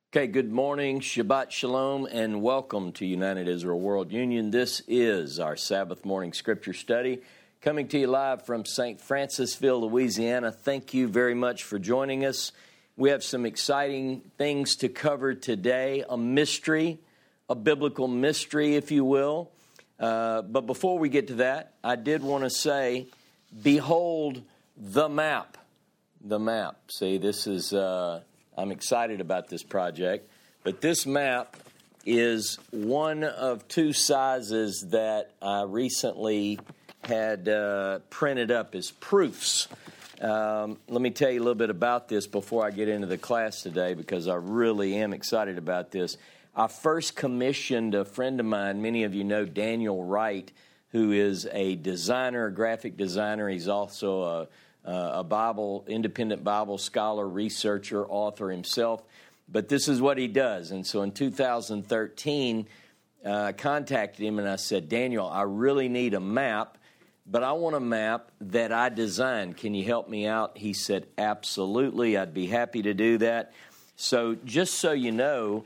Okay, good morning, Shabbat Shalom, and welcome to United Israel World Union. This is our Sabbath morning scripture study, coming to you live from St. Francisville, Louisiana. Thank you very much for joining us. We have some exciting things to cover today, a mystery, a biblical mystery, if you will. But before we get to that, I did want to say, behold the map. The map. See, this is... I'm excited about this project, but this map is one of two sizes that I recently had printed up as proofs. Let me tell you a little bit about this before I get into the class today, because I really am excited about this. I first commissioned a friend of mine, many of you know Daniel Wright, who is a designer, a graphic designer. He's also a independent Bible scholar, researcher, author himself. But this is what he does. And so in 2013, I contacted him and I said, Daniel, I really need a map, but I want a map that I designed. Can you help me out? He said, absolutely. I'd be happy to do that. So just so you know,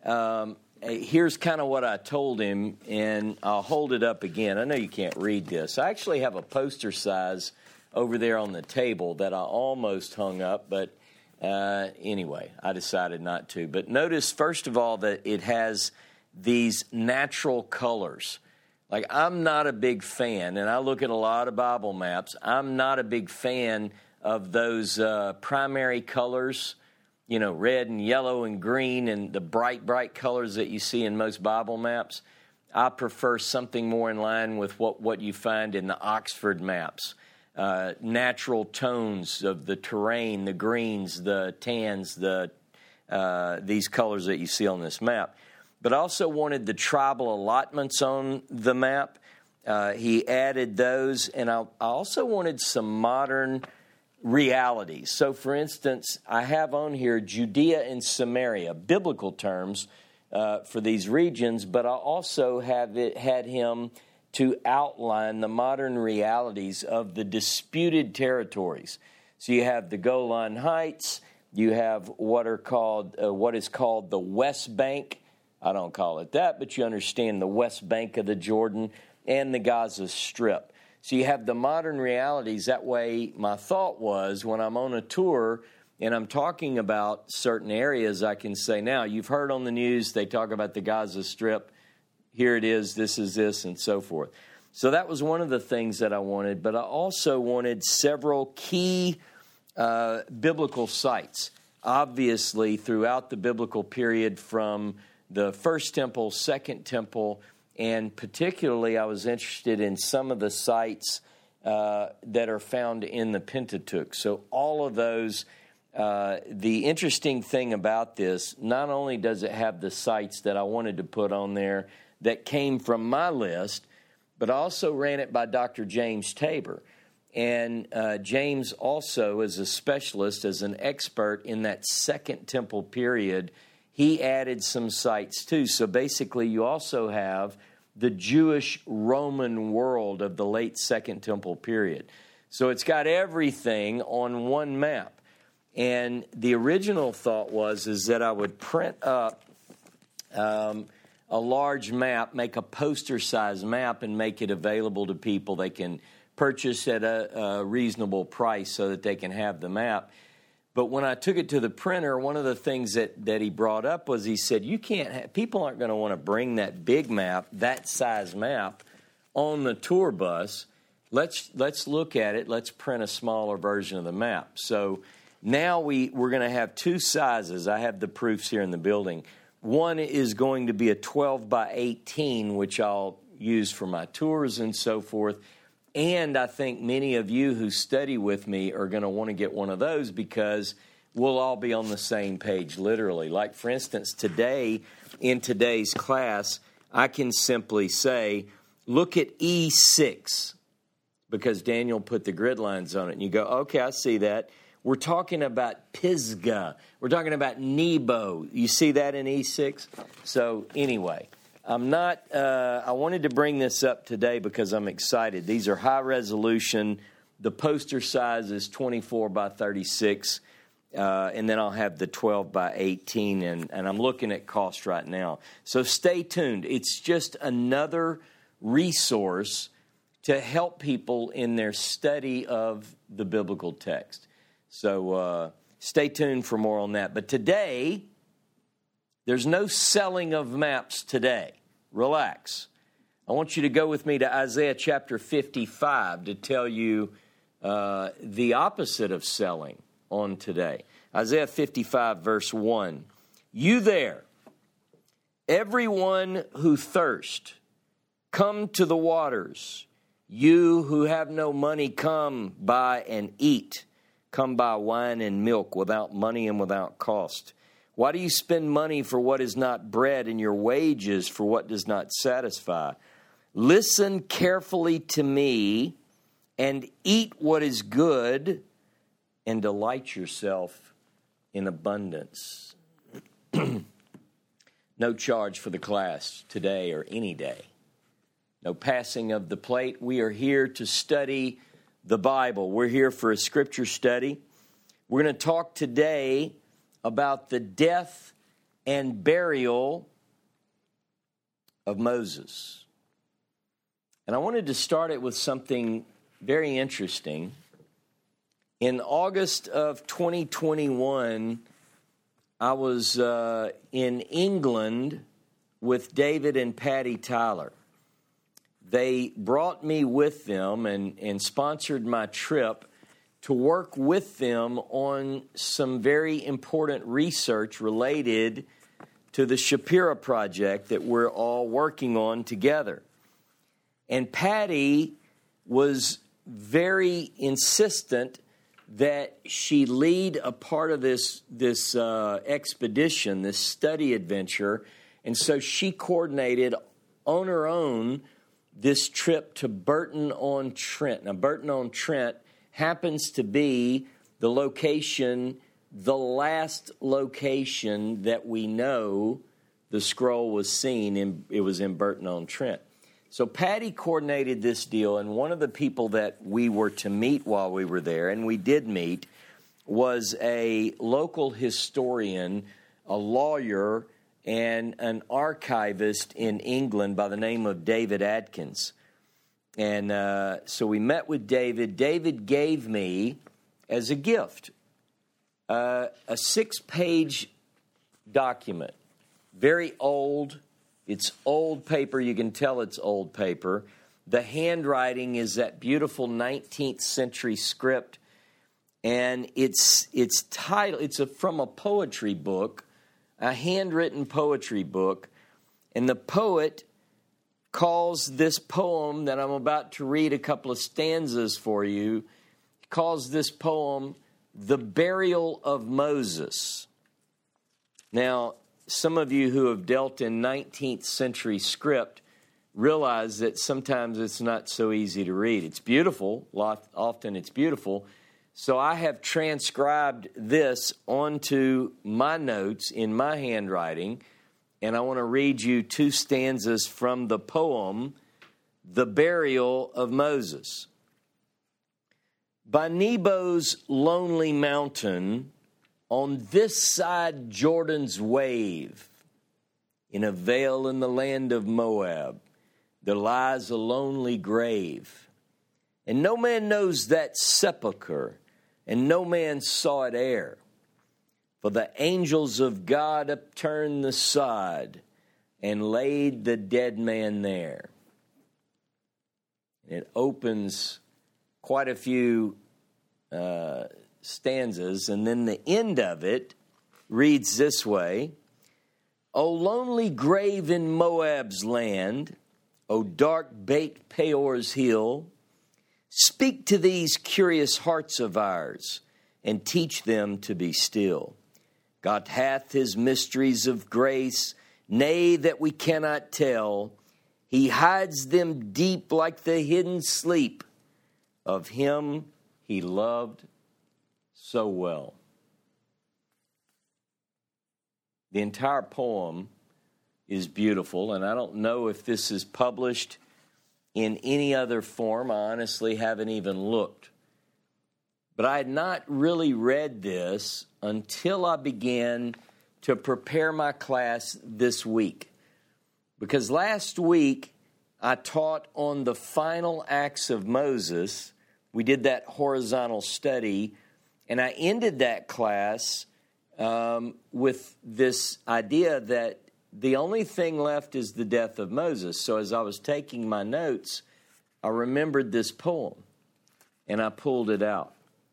here's kind of what I told him, and I'll hold it up again. I know you can't read this. I actually have a poster size over there on the table that I almost hung up, but anyway, I decided not to. But notice, first of all, that it has these natural colors. Like, I'm not a big fan, and I look at a lot of Bible maps, I'm not a big fan of those primary colors, you know, red and yellow and green and the bright, bright colors that you see in most Bible maps. I prefer something more in line with what you find in the Oxford maps. Natural tones of the terrain, the greens, the tans, these colors that you see on this map. But I also wanted the tribal allotments on the map. He added those, and I also wanted some modern realities. So, for instance, I have on here Judea and Samaria, biblical terms for these regions, but I also had him to outline the modern realities of the disputed territories. So you have the Golan Heights, you have what is called the West Bank. I don't call it that, but you understand the West Bank of the Jordan and the Gaza Strip. So you have the modern realities. That way, my thought was, when I'm on a tour and I'm talking about certain areas, I can say, now, you've heard on the news, they talk about the Gaza Strip. Here it is, this is this, and so forth. So that was one of the things that I wanted, but I also wanted several key biblical sites. Obviously, throughout the biblical period, from the First Temple, Second Temple, and particularly I was interested in some of the sites that are found in the Pentateuch. So all of those, the interesting thing about this, not only does it have the sites that I wanted to put on there that came from my list, but I also ran it by Dr. James Tabor. And James also, as a specialist, as an expert in that Second Temple period, he added some sites too. So basically, you also have the Jewish Roman world of the late Second Temple period. So it's got everything on one map. And the original thought is that I would print up a large map, make a poster-sized map, and make it available to people. They can purchase at a reasonable price so that they can have the map. But when I took it to the printer, one of the things that he brought up was, he said, people aren't going to want to bring that big map, that size map, on the tour bus. Let's look at it. Let's print a smaller version of the map. So now we're going to have two sizes. I have the proofs here in the building. One is going to be a 12 by 18, which I'll use for my tours and so forth. And I think many of you who study with me are going to want to get one of those, because we'll all be on the same page, literally. Like, for instance, today, in today's class, I can simply say, look at E6, because Daniel put the grid lines on it. And you go, okay, I see that. We're talking about Pisgah. We're talking about Nebo. You see that in E6? So anyway, I wanted to bring this up today because I'm excited. These are high resolution. The poster size is 24 by 36. And then I'll have the 12 by 18, and I'm looking at cost right now. So stay tuned. It's just another resource to help people in their study of the biblical text. So stay tuned for more on that. But today, there's no selling of maps today. Relax. I want you to go with me to Isaiah chapter 55 to tell you the opposite of selling on today. Isaiah 55, verse 1. You there, everyone who thirst, come to the waters. You who have no money, come buy and eat. Come buy wine and milk without money and without cost. Why do you spend money for what is not bread and your wages for what does not satisfy? Listen carefully to me and eat what is good and delight yourself in abundance. No charge for the class today or any day. No passing of the plate. We are here to study the Bible. We're here for a scripture study. We're going to talk today about the death and burial of Moses. And I wanted to start it with something very interesting. In August of 2021, I was in England with David and Patty Tyler. They brought me with them and sponsored my trip to work with them on some very important research related to the Shapira Project that we're all working on together. And Patty was very insistent that she lead a part of this expedition, this study adventure, and so she coordinated on her own this trip to Burton-on-Trent. Now, Burton-on-Trent happens to be the last location that we know the scroll was seen in. It was in Burton-on-Trent. So Patty coordinated this deal, and one of the people that we were to meet while we were there, and we did meet, was a local historian, a lawyer, and an archivist in England by the name of David Adkins. And so we met with David. David gave me, as a gift, a 6-page document, very old. It's old paper. You can tell it's old paper. The handwriting is that beautiful 19th century script, and it's titled. It's from a poetry book, a handwritten poetry book, and the poet calls this poem that I'm about to read a couple of stanzas for you. He calls this poem "The Burial of Moses." Now, some of you who have dealt in 19th century script realize that sometimes it's not so easy to read. It's beautiful. Often it's beautiful. So I have transcribed this onto my notes in my handwriting, and I want to read you 2 stanzas from the poem, "The Burial of Moses." By Nebo's lonely mountain, on this side Jordan's wave, in a vale in the land of Moab, there lies a lonely grave. And no man knows that sepulchre, and no man saw it ere. For the angels of God upturned the sod, and laid the dead man there. It opens quite a few stanzas, and then the end of it reads this way: O lonely grave in Moab's land, O dark baked Peor's hill, speak to these curious hearts of ours, and teach them to be still. God hath his mysteries of grace, nay, that we cannot tell. He hides them deep like the hidden sleep of him he loved so well. The entire poem is beautiful, and I don't know if this is published in any other form. I honestly haven't even looked. But I had not really read this until I began to prepare my class this week. Because last week, I taught on the final acts of Moses. We did that horizontal study, and I ended that class with this idea that the only thing left is the death of Moses. So as I was taking my notes, I remembered this poem, and I pulled it out.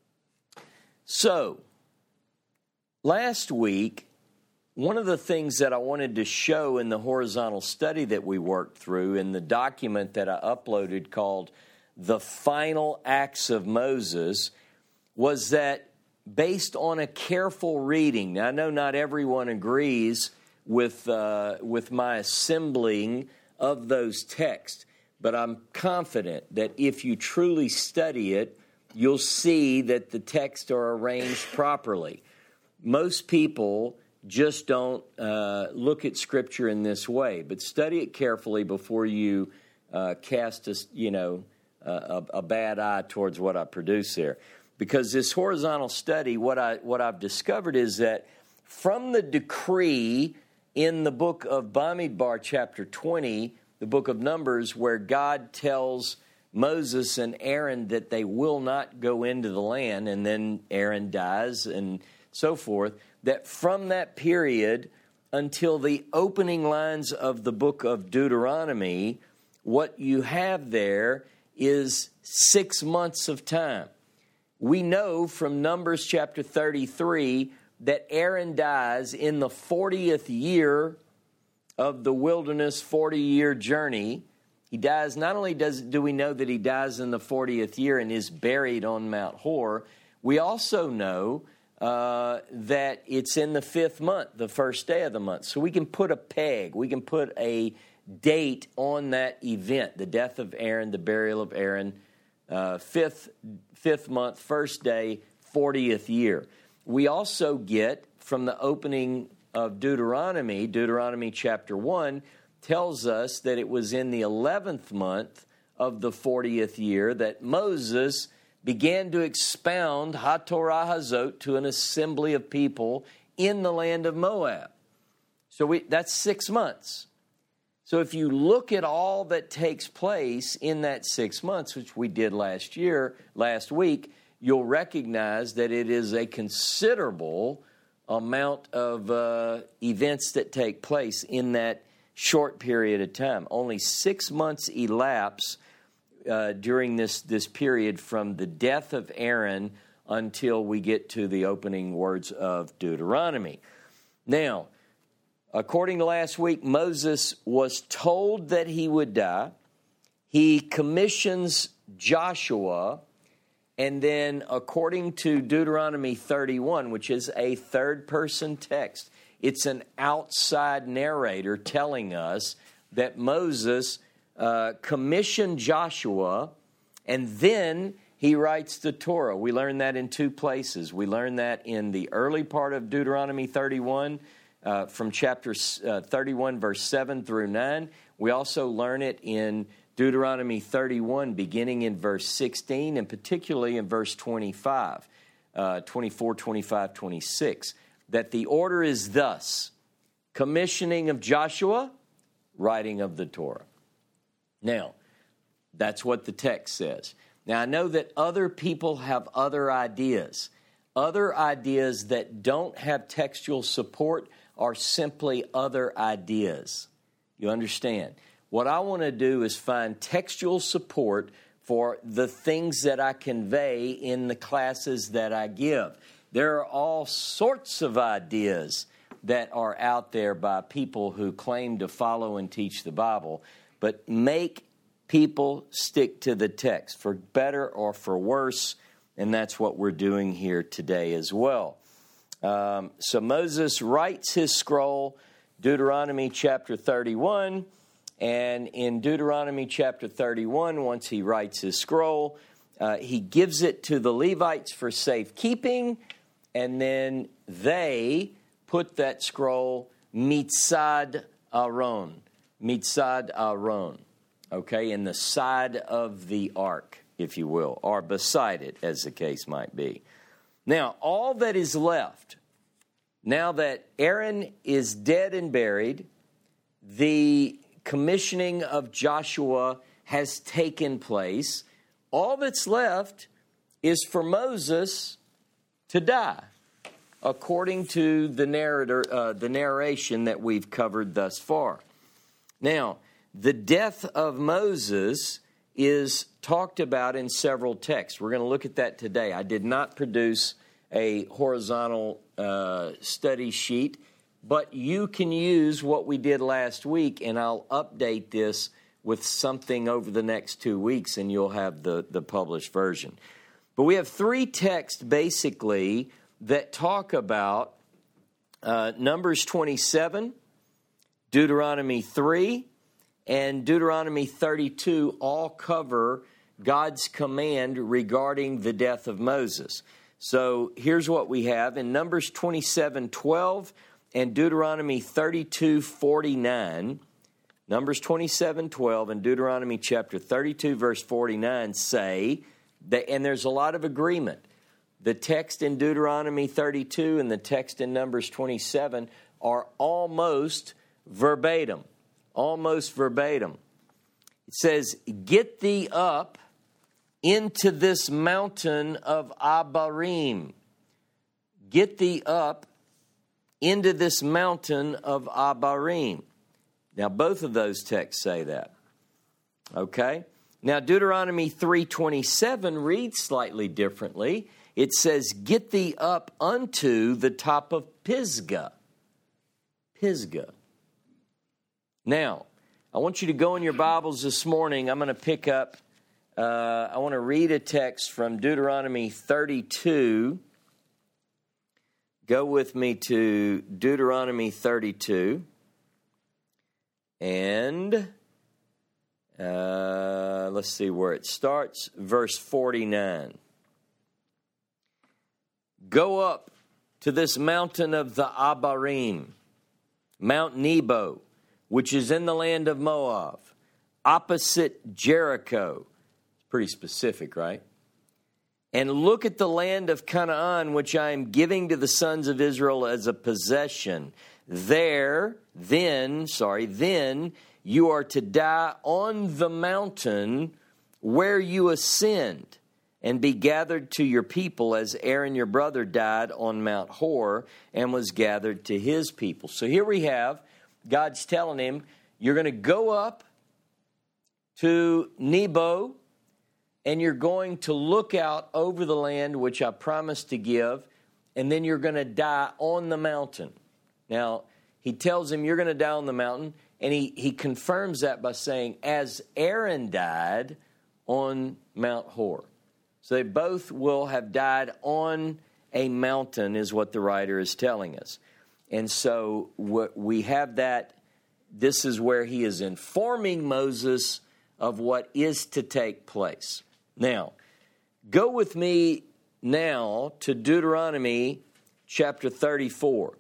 So, last week, one of the things that I wanted to show in the horizontal study that we worked through in the document that I uploaded called The Final Acts of Moses was that based on a careful reading, now I know not everyone agrees with my assembling of those texts, but I'm confident that if you truly study it, you'll see that the texts are arranged properly. Most people just don't look at Scripture in this way, but study it carefully before you cast a bad eye towards what I produce there. Because this horizontal study, what I've discovered is that from the decree in the book of Bamidbar, chapter 20, the book of Numbers, where God tells Moses and Aaron that they will not go into the land, and then Aaron dies and so forth, that from that period until the opening lines of the book of Deuteronomy, what you have there is 6 months of time. We know from Numbers chapter 33 that Aaron dies in the 40th year of the wilderness 40-year journey. He dies, not only do we know that he dies in the 40th year and is buried on Mount Hor, we also know that it's in the 5th month, the first day of the month. So we can put a peg, we can put a date on that event, the death of Aaron, the burial of Aaron, 5th month, first day, 40th year. We also get from the opening of Deuteronomy chapter 1, tells us that it was in the 11th month of the 40th year that Moses began to expound HaTorah Hazot to an assembly of people in the land of Moab. So that's 6 months. So if you look at all that takes place in that 6 months, which we did last week, you'll recognize that it is a considerable amount of events that take place in that short period of time. Only 6 months elapse during this period from the death of Aaron until we get to the opening words of Deuteronomy. Now, according to last week, Moses was told that he would die. He commissions Joshua, and then according to Deuteronomy 31, which is a third-person text, it's an outside narrator telling us that Moses commissioned Joshua, and then he writes the Torah. We learn that in two places. We learn that in the early part of Deuteronomy 31, from chapter 31, verse 7 through 9. We also learn it in Deuteronomy 31, beginning in verse 16, and particularly in verse 25, 24, 25, 26. That the order is thus: commissioning of Joshua, writing of the Torah. Now, that's what the text says. Now, I know that other people have other ideas that don't have textual support are simply other ideas. You understand? What I want to do is find textual support for the things that I convey in the classes that I give. There are all sorts of ideas that are out there by people who claim to follow and teach the Bible, but make people stick to the text, for better or for worse, and that's what we're doing here today as well. So Moses writes his scroll, Deuteronomy chapter 31, and in Deuteronomy chapter 31, once he writes his scroll, he gives it to the Levites for safekeeping, and then they put that scroll mitzad Aaron, okay, in the side of the ark. if you will, or beside it, as the case might be. Now, all that is left, now that Aaron is dead and buried, the commissioning of Joshua has taken place. All that's left is for Moses to die, according to the narration that we've covered thus far. Now, the death of Moses is talked about in several texts. We're going to look at that today. I did not produce a horizontal study sheet, but you can use what we did last week, and I'll update this with something over the next 2 weeks, and you'll have the published version. But we have 3 texts, basically, that talk about Numbers 27, Deuteronomy 3, and Deuteronomy 32 all cover God's command regarding the death of Moses. So here's what we have in Numbers 27:12 and Deuteronomy 32:49. Numbers 27:12 and Deuteronomy chapter 32, verse 49 say, that, and there's a lot of agreement. The text in Deuteronomy 32 and the text in Numbers 27 are almost verbatim. Almost verbatim. It says, "Get thee up into this mountain of Abarim." Get thee up into this mountain of Abarim. Now, both of those texts say that. Okay? Now, Deuteronomy 3:27 reads slightly differently. It says, "Get thee up unto the top of Pisgah." Pisgah. Now, I want you to go in your Bibles this morning. I'm going to pick up, I want to read a text from Deuteronomy 32. Go with me to Deuteronomy 32. And let's see where it starts. Verse 49. "Go up to this mountain of the Abarim, Mount Nebo, which is in the land of Moab, opposite Jericho." It's pretty specific, right? "And look at the land of Canaan, which I am giving to the sons of Israel as a possession. Then you are to die on the mountain where you ascend, and be gathered to your people as Aaron your brother died on Mount Hor and was gathered to his people." So here we have God's telling him, you're going to go up to Nebo, and you're going to look out over the land which I promised to give, and then you're going to die on the mountain. Now, he tells him you're going to die on the mountain, and he confirms that by saying, as Aaron died on Mount Hor. So they both will have died on a mountain, is what the writer is telling us. And so we have that. This is where he is informing Moses of what is to take place. Now, go with me now to Deuteronomy chapter 34.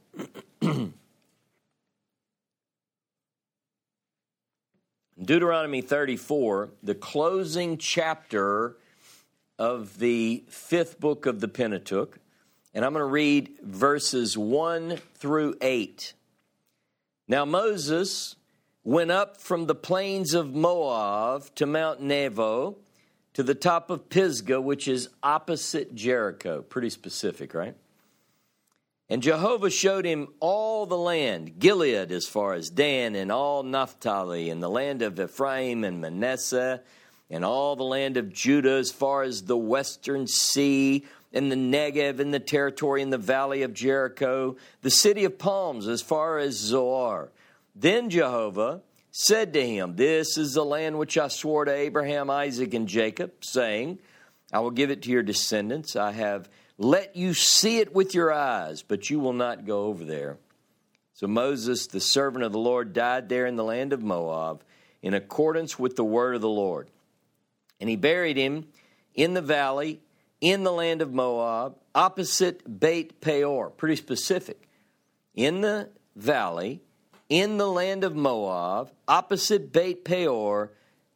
Deuteronomy 34, the closing chapter of the 5th book of the Pentateuch. And I'm going to read verses 1 through 8. "Now Moses went up from the plains of Moab to Mount Nebo, to the top of Pisgah, which is opposite Jericho." Pretty specific, right? "And Jehovah showed him all the land, Gilead as far as Dan, and all Naphtali, and the land of Ephraim and Manasseh, and all the land of Judah as far as the western sea, and the Negev, and the territory in the valley of Jericho, the city of palms as far as Zoar. Then Jehovah said to him, This is the land which I swore to Abraham, Isaac, and Jacob, saying, I will give it to your descendants. I have let you see it with your eyes, but you will not go over there." So Moses, the servant of the Lord, died there in the land of Moab, in accordance with the word of the Lord. And he buried him in the valley, in the land of Moab, opposite Beit Peor. Pretty specific. In the valley, in the land of Moab, opposite Beit Peor,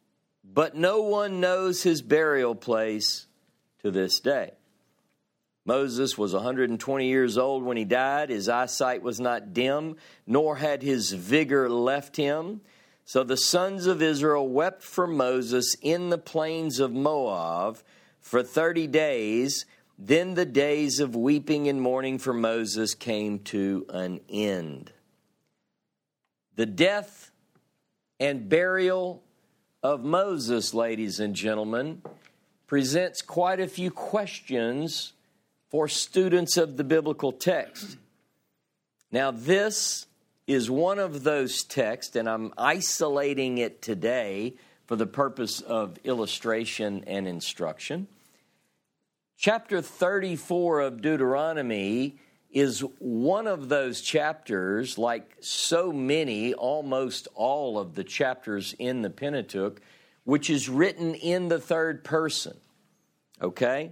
but no one knows his burial place to this day. Moses was 120 years old when he died. His eyesight was not dim, nor had his vigor left him. So the sons of Israel wept for Moses in the plains of Moab for 30 days. Then the days of weeping and mourning for Moses came to an end. The death and burial of Moses, ladies and gentlemen, presents quite a few questions for students of the biblical text. Now, this is one of those texts, and I'm isolating it today for the purpose of illustration and instruction. Chapter 34 of Deuteronomy is one of those chapters, like so many, almost all of the chapters in the Pentateuch, which is written in the third person. Okay?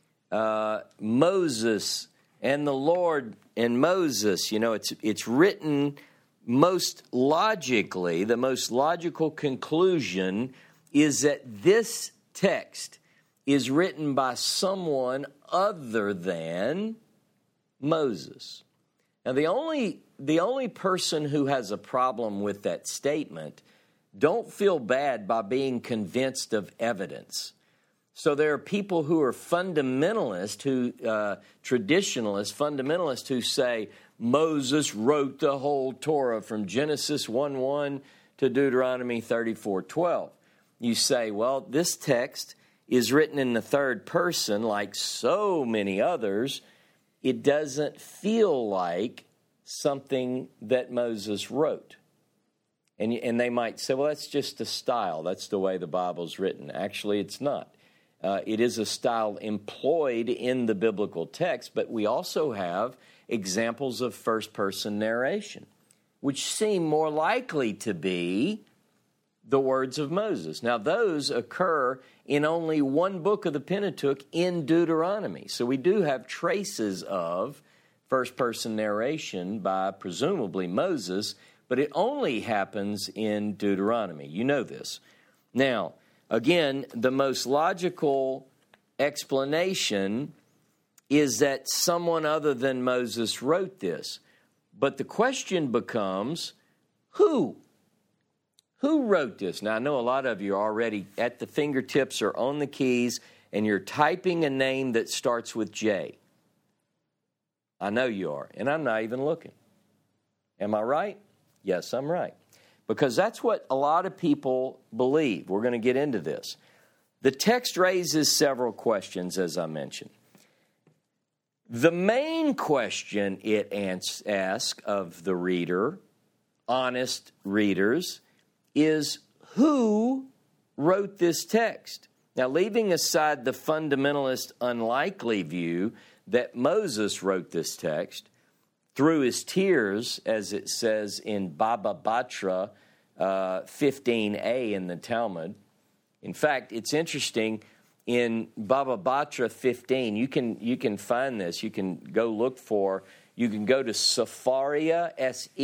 Moses and the Lord and Moses, it's written most logically. The most logical conclusion is that this text is written by someone other than Moses. Now, the only person who has a problem with that statement, don't feel bad by being convinced of evidence. So there are people who are fundamentalists, fundamentalists who say Moses wrote the whole Torah from Genesis 1:1 to Deuteronomy 34:12. You say, well, this text is written in the third person like so many others. It doesn't feel like something that Moses wrote. And they might say, well, that's just a style. That's the way the Bible's written. Actually, it's not. It is a style employed in the biblical text, but we also have examples of first-person narration, which seem more likely to be the words of Moses. Now, those occur in only one book of the Pentateuch, in Deuteronomy. So we do have traces of first-person narration by presumably Moses, but it only happens in Deuteronomy. You know this. Now, again, the most logical explanation is that someone other than Moses wrote this. But the question becomes, who? Who wrote this? Now, I know a lot of you are already at the fingertips or on the keys, and you're typing a name that starts with J. I know you are, and I'm not even looking. Am I right? Yes, I'm right. Because that's what a lot of people believe. We're going to get into this. The text raises several questions, as I mentioned. The main question it asks of the reader, honest readers, is who wrote this text? Now, leaving aside the fundamentalist unlikely view that Moses wrote this text, through his tears, as it says in Baba Batra 15a in the Talmud. In fact, it's interesting, in Baba Batra 15, you can find this. You can go look for, you can go to Sefaria,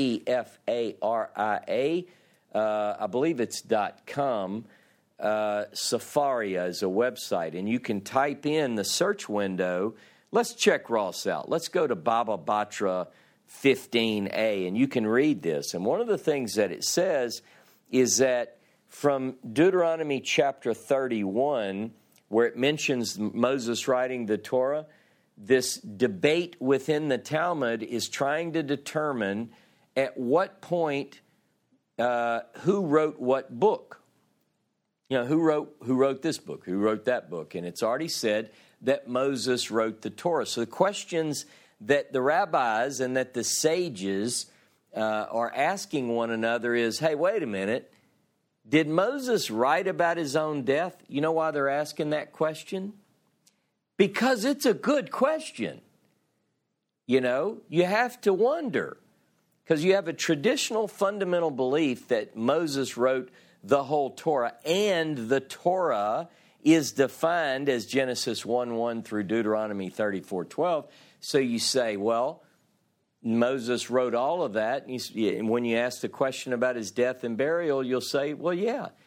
Sefaria, I believe it's .com. Sefaria is a website, and you can type in the search window. Let's check Ross out. Let's go to Baba Batra 15a, and you can read this. And one of the things that it says is that from Deuteronomy chapter 31, where it mentions Moses writing the Torah, this debate within the Talmud is trying to determine at what point who wrote what book. Who wrote this book? Who wrote that book? And it's already said that Moses wrote the Torah. So the questions that the rabbis and that the sages are asking one another is, hey, wait a minute. Did Moses write about his own death? You know why they're asking that question? Because it's a good question. You have to wonder. Because you have a traditional fundamental belief that Moses wrote the whole Torah, and the Torah is defined as Genesis 1:1 through Deuteronomy 34:12. So you say, well, Moses wrote all of that. And when you ask the question about his death and burial, you'll say, well, yeah.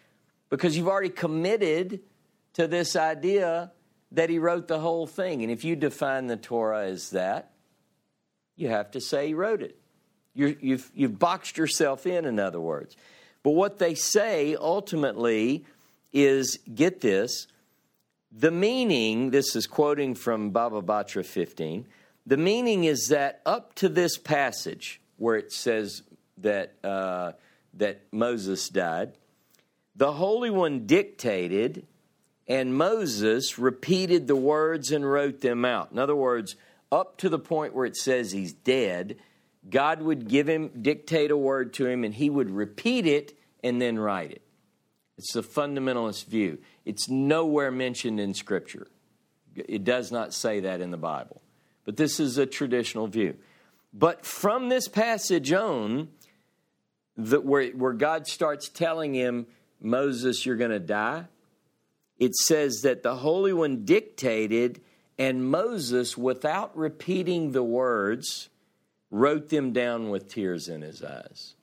because you've already committed to this idea that he wrote the whole thing. And if you define the Torah as that, you have to say he wrote it. You've boxed yourself in other words. But what they say ultimately is, get this, the meaning, this is quoting from Baba Batra 15, the meaning is that up to this passage where it says that Moses died, the Holy One dictated and Moses repeated the words and wrote them out. In other words, up to the point where it says he's dead, God would dictate a word to him, and he would repeat it and then write it. It's the fundamentalist view. It's nowhere mentioned in Scripture. It does not say that in the Bible. But this is a traditional view. But from this passage on, where God starts telling him, Moses, you're going to die, it says that the Holy One dictated, and Moses, without repeating the words, wrote them down with tears in his eyes.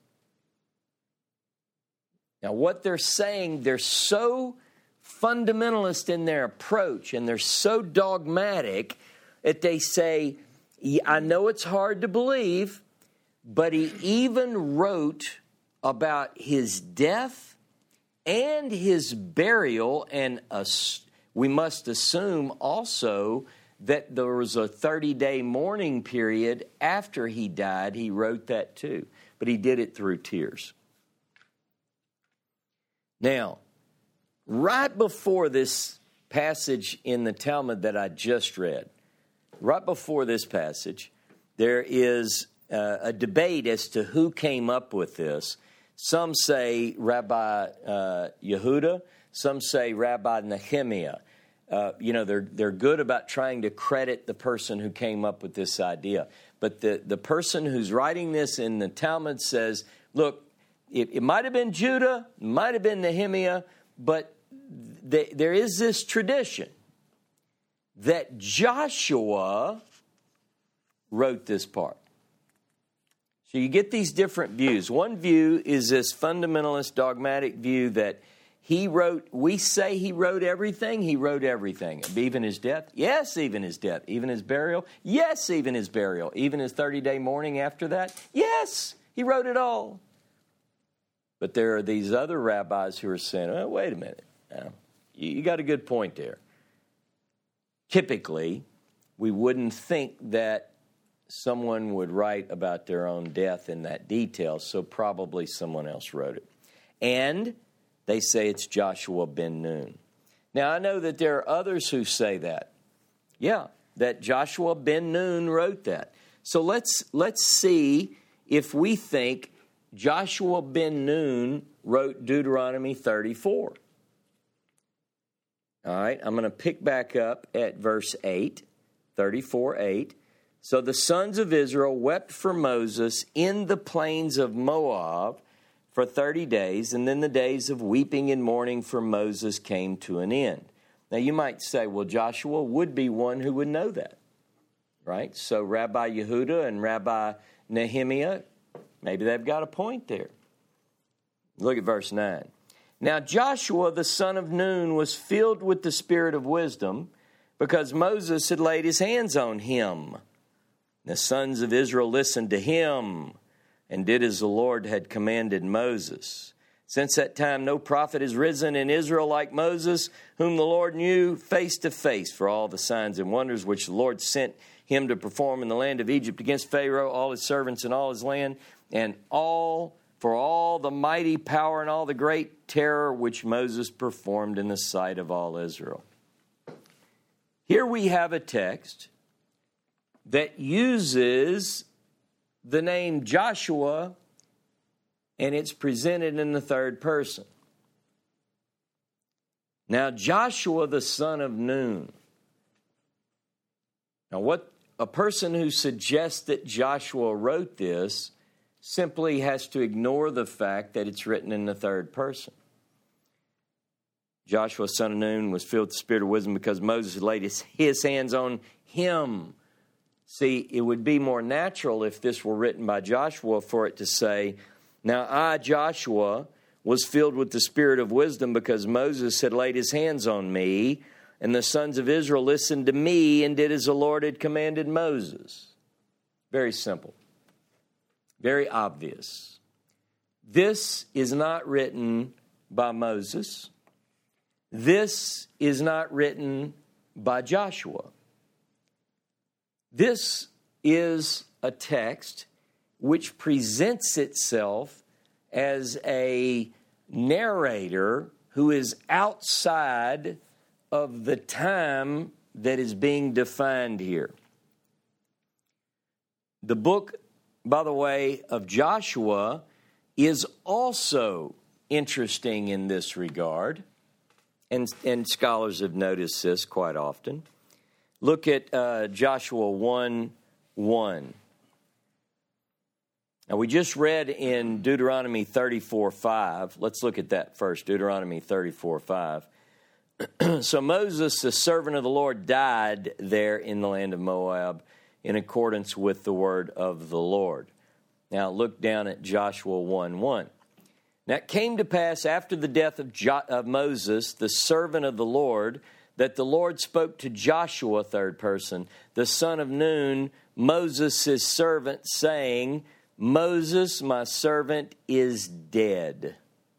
Now, what they're saying, they're so fundamentalist in their approach, and they're so dogmatic that they say, I know it's hard to believe, but he even wrote about his death and his burial, and we must assume also that there was a 30-day mourning period after he died. He wrote that too, but he did it through tears. Now, right before this passage in the Talmud that I just read, right before this passage, there is a debate as to who came up with this. Some say Rabbi Yehuda. Some say Rabbi Nehemiah. They're good about trying to credit the person who came up with this idea. But the person who's writing this in the Talmud says, look, it might have been Judah, might have been Nehemiah, but there is this tradition that Joshua wrote this part. So you get these different views. One view is this fundamentalist dogmatic view that we say he wrote everything. He wrote everything. Even his death? Yes, even his death. Even his burial? Yes, even his burial. Even his 30-day mourning after that? Yes, he wrote it all. But there are these other rabbis who are saying, oh, wait a minute. You got a good point there. Typically, we wouldn't think that someone would write about their own death in that detail, so probably someone else wrote it. And they say it's Joshua ben Nun. Now, I know that there are others who say that. Yeah, that Joshua ben Nun wrote that. So let's see if we think Joshua ben Nun wrote Deuteronomy 34. All right, I'm going to pick back up at verse 8, 34:8. So the sons of Israel wept for Moses in the plains of Moab for 30 days, and then the days of weeping and mourning for Moses came to an end. Now you might say, well, Joshua would be one who would know that, right? So Rabbi Yehuda and Rabbi Nehemiah, maybe they've got a point there. Look at verse 9. Now Joshua, the son of Nun, was filled with the spirit of wisdom because Moses had laid his hands on him. The sons of Israel listened to him and did as the Lord had commanded Moses. Since that time, no prophet has risen in Israel like Moses, whom the Lord knew face to face for all the signs and wonders which the Lord sent him to perform in the land of Egypt against Pharaoh, all his servants and all his land, and for all the mighty power and all the great terror which Moses performed in the sight of all Israel. Here we have a text that uses the name Joshua, and it's presented in the third person. Now, Joshua, the son of Nun. Now, what a person who suggests that Joshua wrote this simply has to ignore the fact that it's written in the third person. Joshua, son of Nun, was filled with the spirit of wisdom because Moses had laid his hands on him. See, it would be more natural if this were written by Joshua for it to say, now I, Joshua, was filled with the spirit of wisdom because Moses had laid his hands on me, and the sons of Israel listened to me and did as the Lord had commanded Moses. Very simple. Very obvious. This is not written by Moses. This is not written by Joshua. This is a text which presents itself as a narrator who is outside of the time that is being defined here. The book, by the way, of Joshua is also interesting in this regard, and scholars have noticed this quite often. Look at Joshua 1:1. Now, we just read in Deuteronomy 34:5. Let's look at that first, Deuteronomy 34:5. So Moses, the servant of the Lord, died there in the land of Moab in accordance with the word of the Lord. Now, look down at Joshua 1:1. Now, it came to pass after the death of Moses, the servant of the Lord, that the Lord spoke to Joshua, third person, the son of Nun, Moses' servant, saying, Moses, my servant, is dead.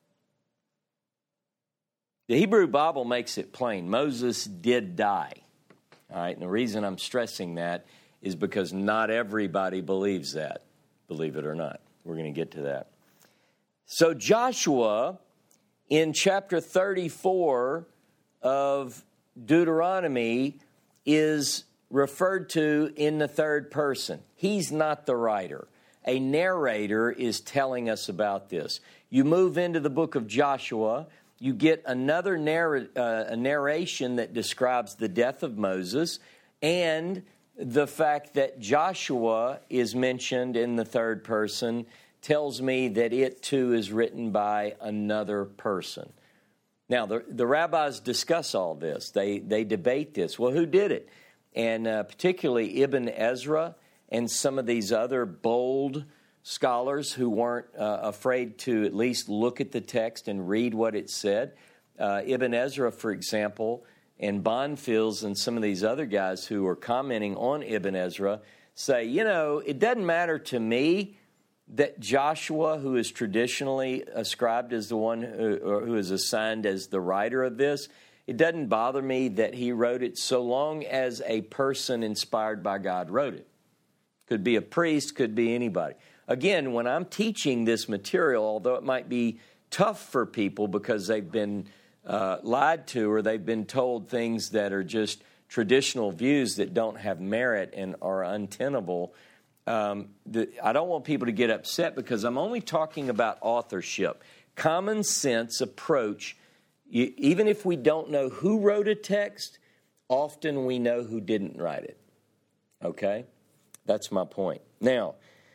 The Hebrew Bible makes it plain. Moses did die. All right, and the reason I'm stressing that is because not everybody believes that, believe it or not. We're going to get to that. So Joshua, in chapter 34 of Deuteronomy, is referred to in the third person. He's not the writer. A narrator is telling us about this. You move into the book of Joshua, you get another narration that describes the death of Moses and the fact that Joshua is mentioned in the third person tells me that it too is written by another person. Now, the rabbis discuss all this. They debate this. Well, who did it? And particularly Ibn Ezra and some of these other bold scholars who weren't afraid to at least look at the text and read what it said. Ibn Ezra, for example, and Bonfils and some of these other guys who are commenting on Ibn Ezra say, it doesn't matter to me that Joshua, who is traditionally ascribed as the one who is assigned as the writer of this, it doesn't bother me that he wrote it so long as a person inspired by God wrote it. Could be a priest, could be anybody. Again, when I'm teaching this material, although it might be tough for people because they've been lied to or they've been told things that are just traditional views that don't have merit and are untenable, I don't want people to get upset because I'm only talking about authorship. Common sense approach, even if we don't know who wrote a text, often we know who didn't write it. Okay? That's my point. Now,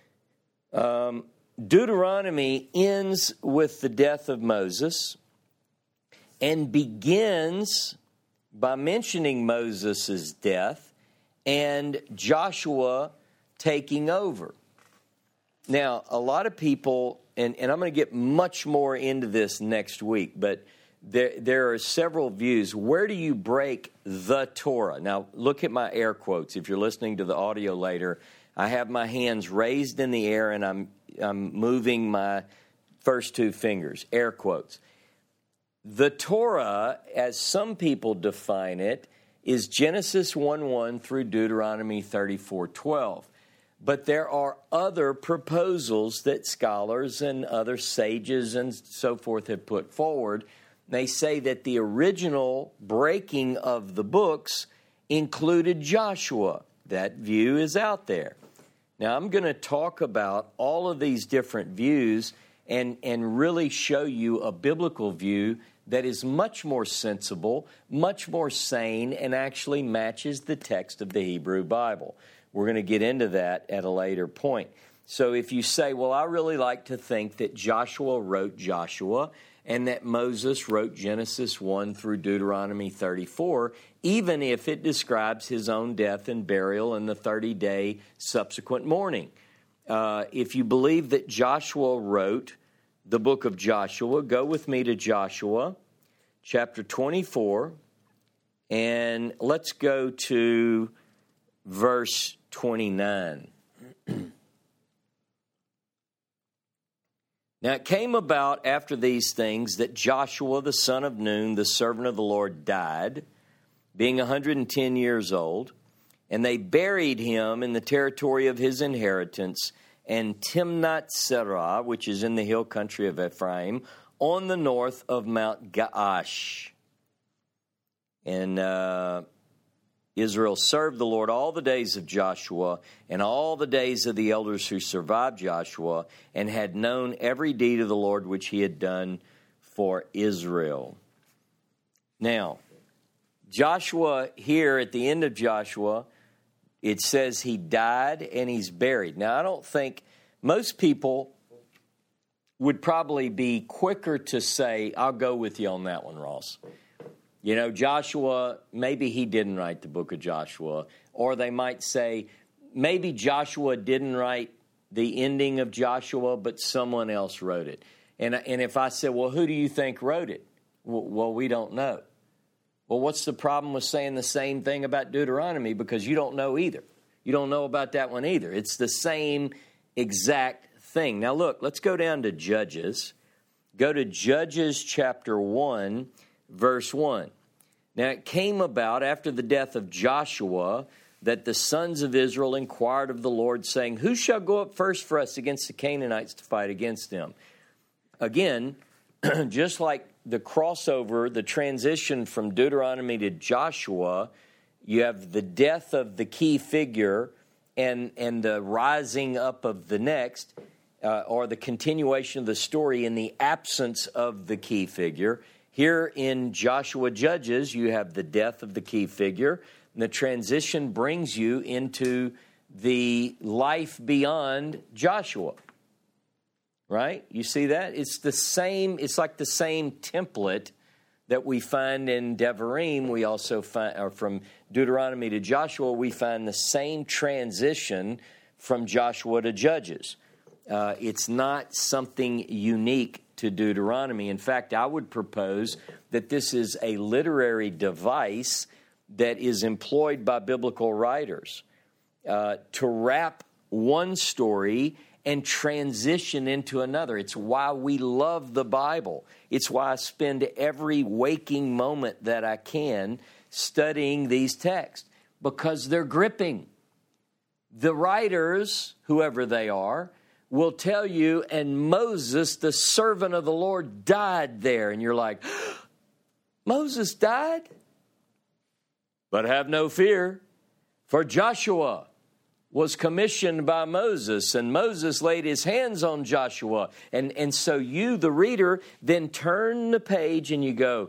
Deuteronomy ends with the death of Moses and begins by mentioning Moses' death and Joshua taking over. Now, a lot of people, and I'm going to get much more into this next week, but there are several views. Where do you break the Torah? Now, look at my air quotes. If you're listening to the audio later, I have my hands raised in the air and I'm moving my first two fingers, air quotes. The Torah, as some people define it, is Genesis 1:1 through Deuteronomy 34:12. But there are other proposals that scholars and other sages and so forth have put forward. They say that the original breaking of the books included Joshua. That view is out there. Now, I'm going to talk about all of these different views and really show you a biblical view that is much more sensible, much more sane, and actually matches the text of the Hebrew Bible. We're going to get into that at a later point. So if you say, well, I really like to think that Joshua wrote Joshua and that Moses wrote Genesis 1 through Deuteronomy 34, even if it describes his own death and burial and the 30-day subsequent mourning. If you believe that Joshua wrote the book of Joshua. Go with me to Joshua chapter 24, and let's go to verse 29. Now it came about after these things that Joshua the son of Nun, the servant of the Lord, died, being 110 years old, and they buried him in the territory of his inheritance, and Timnath-Serah, which is in the hill country of Ephraim, on the north of Mount Gaash. And Israel served the Lord all the days of Joshua and all the days of the elders who survived Joshua, and had known every deed of the Lord which he had done for Israel. Now, Joshua here at the end of Joshua, it says he died and he's buried. Now, I don't think most people would probably be quicker to say, I'll go with you on that one, Ross. You know, Joshua, maybe he didn't write the book of Joshua. Or they might say, maybe Joshua didn't write the ending of Joshua, but someone else wrote it. And if I said, well, who do you think wrote it? Well, we don't know. Well, what's the problem with saying the same thing about Deuteronomy? Because you don't know either. You don't know about that one either. It's the same exact thing. Now, look, let's go down to Judges. Go to Judges chapter 1, verse 1. Now, it came about after the death of Joshua that the sons of Israel inquired of the Lord, saying, who shall go up first for us against the Canaanites to fight against them? Again, just like the crossover, the transition from Deuteronomy to Joshua, you have the death of the key figure and the rising up of the next, or the continuation of the story in the absence of the key figure. Here in Joshua Judges, you have the death of the key figure, and the transition brings you into the life beyond Joshua. Right? You see that? It's the same, it's like the same template that we find in Devarim. We also find, or from Deuteronomy to Joshua, we find the same transition from Joshua to Judges. It's not something unique to Deuteronomy. In fact, I would propose that this is a literary device that is employed by biblical writers to wrap one story and transition into another. It's why we love the Bible. It's why I spend every waking moment that I can studying these texts, because they're gripping. The writers, whoever they are, will tell you, and Moses, the servant of the Lord, died there. And you're like, Moses died? But have no fear, for Joshua was commissioned by Moses, and Moses laid his hands on Joshua. And so you, the reader, then turn the page and you go,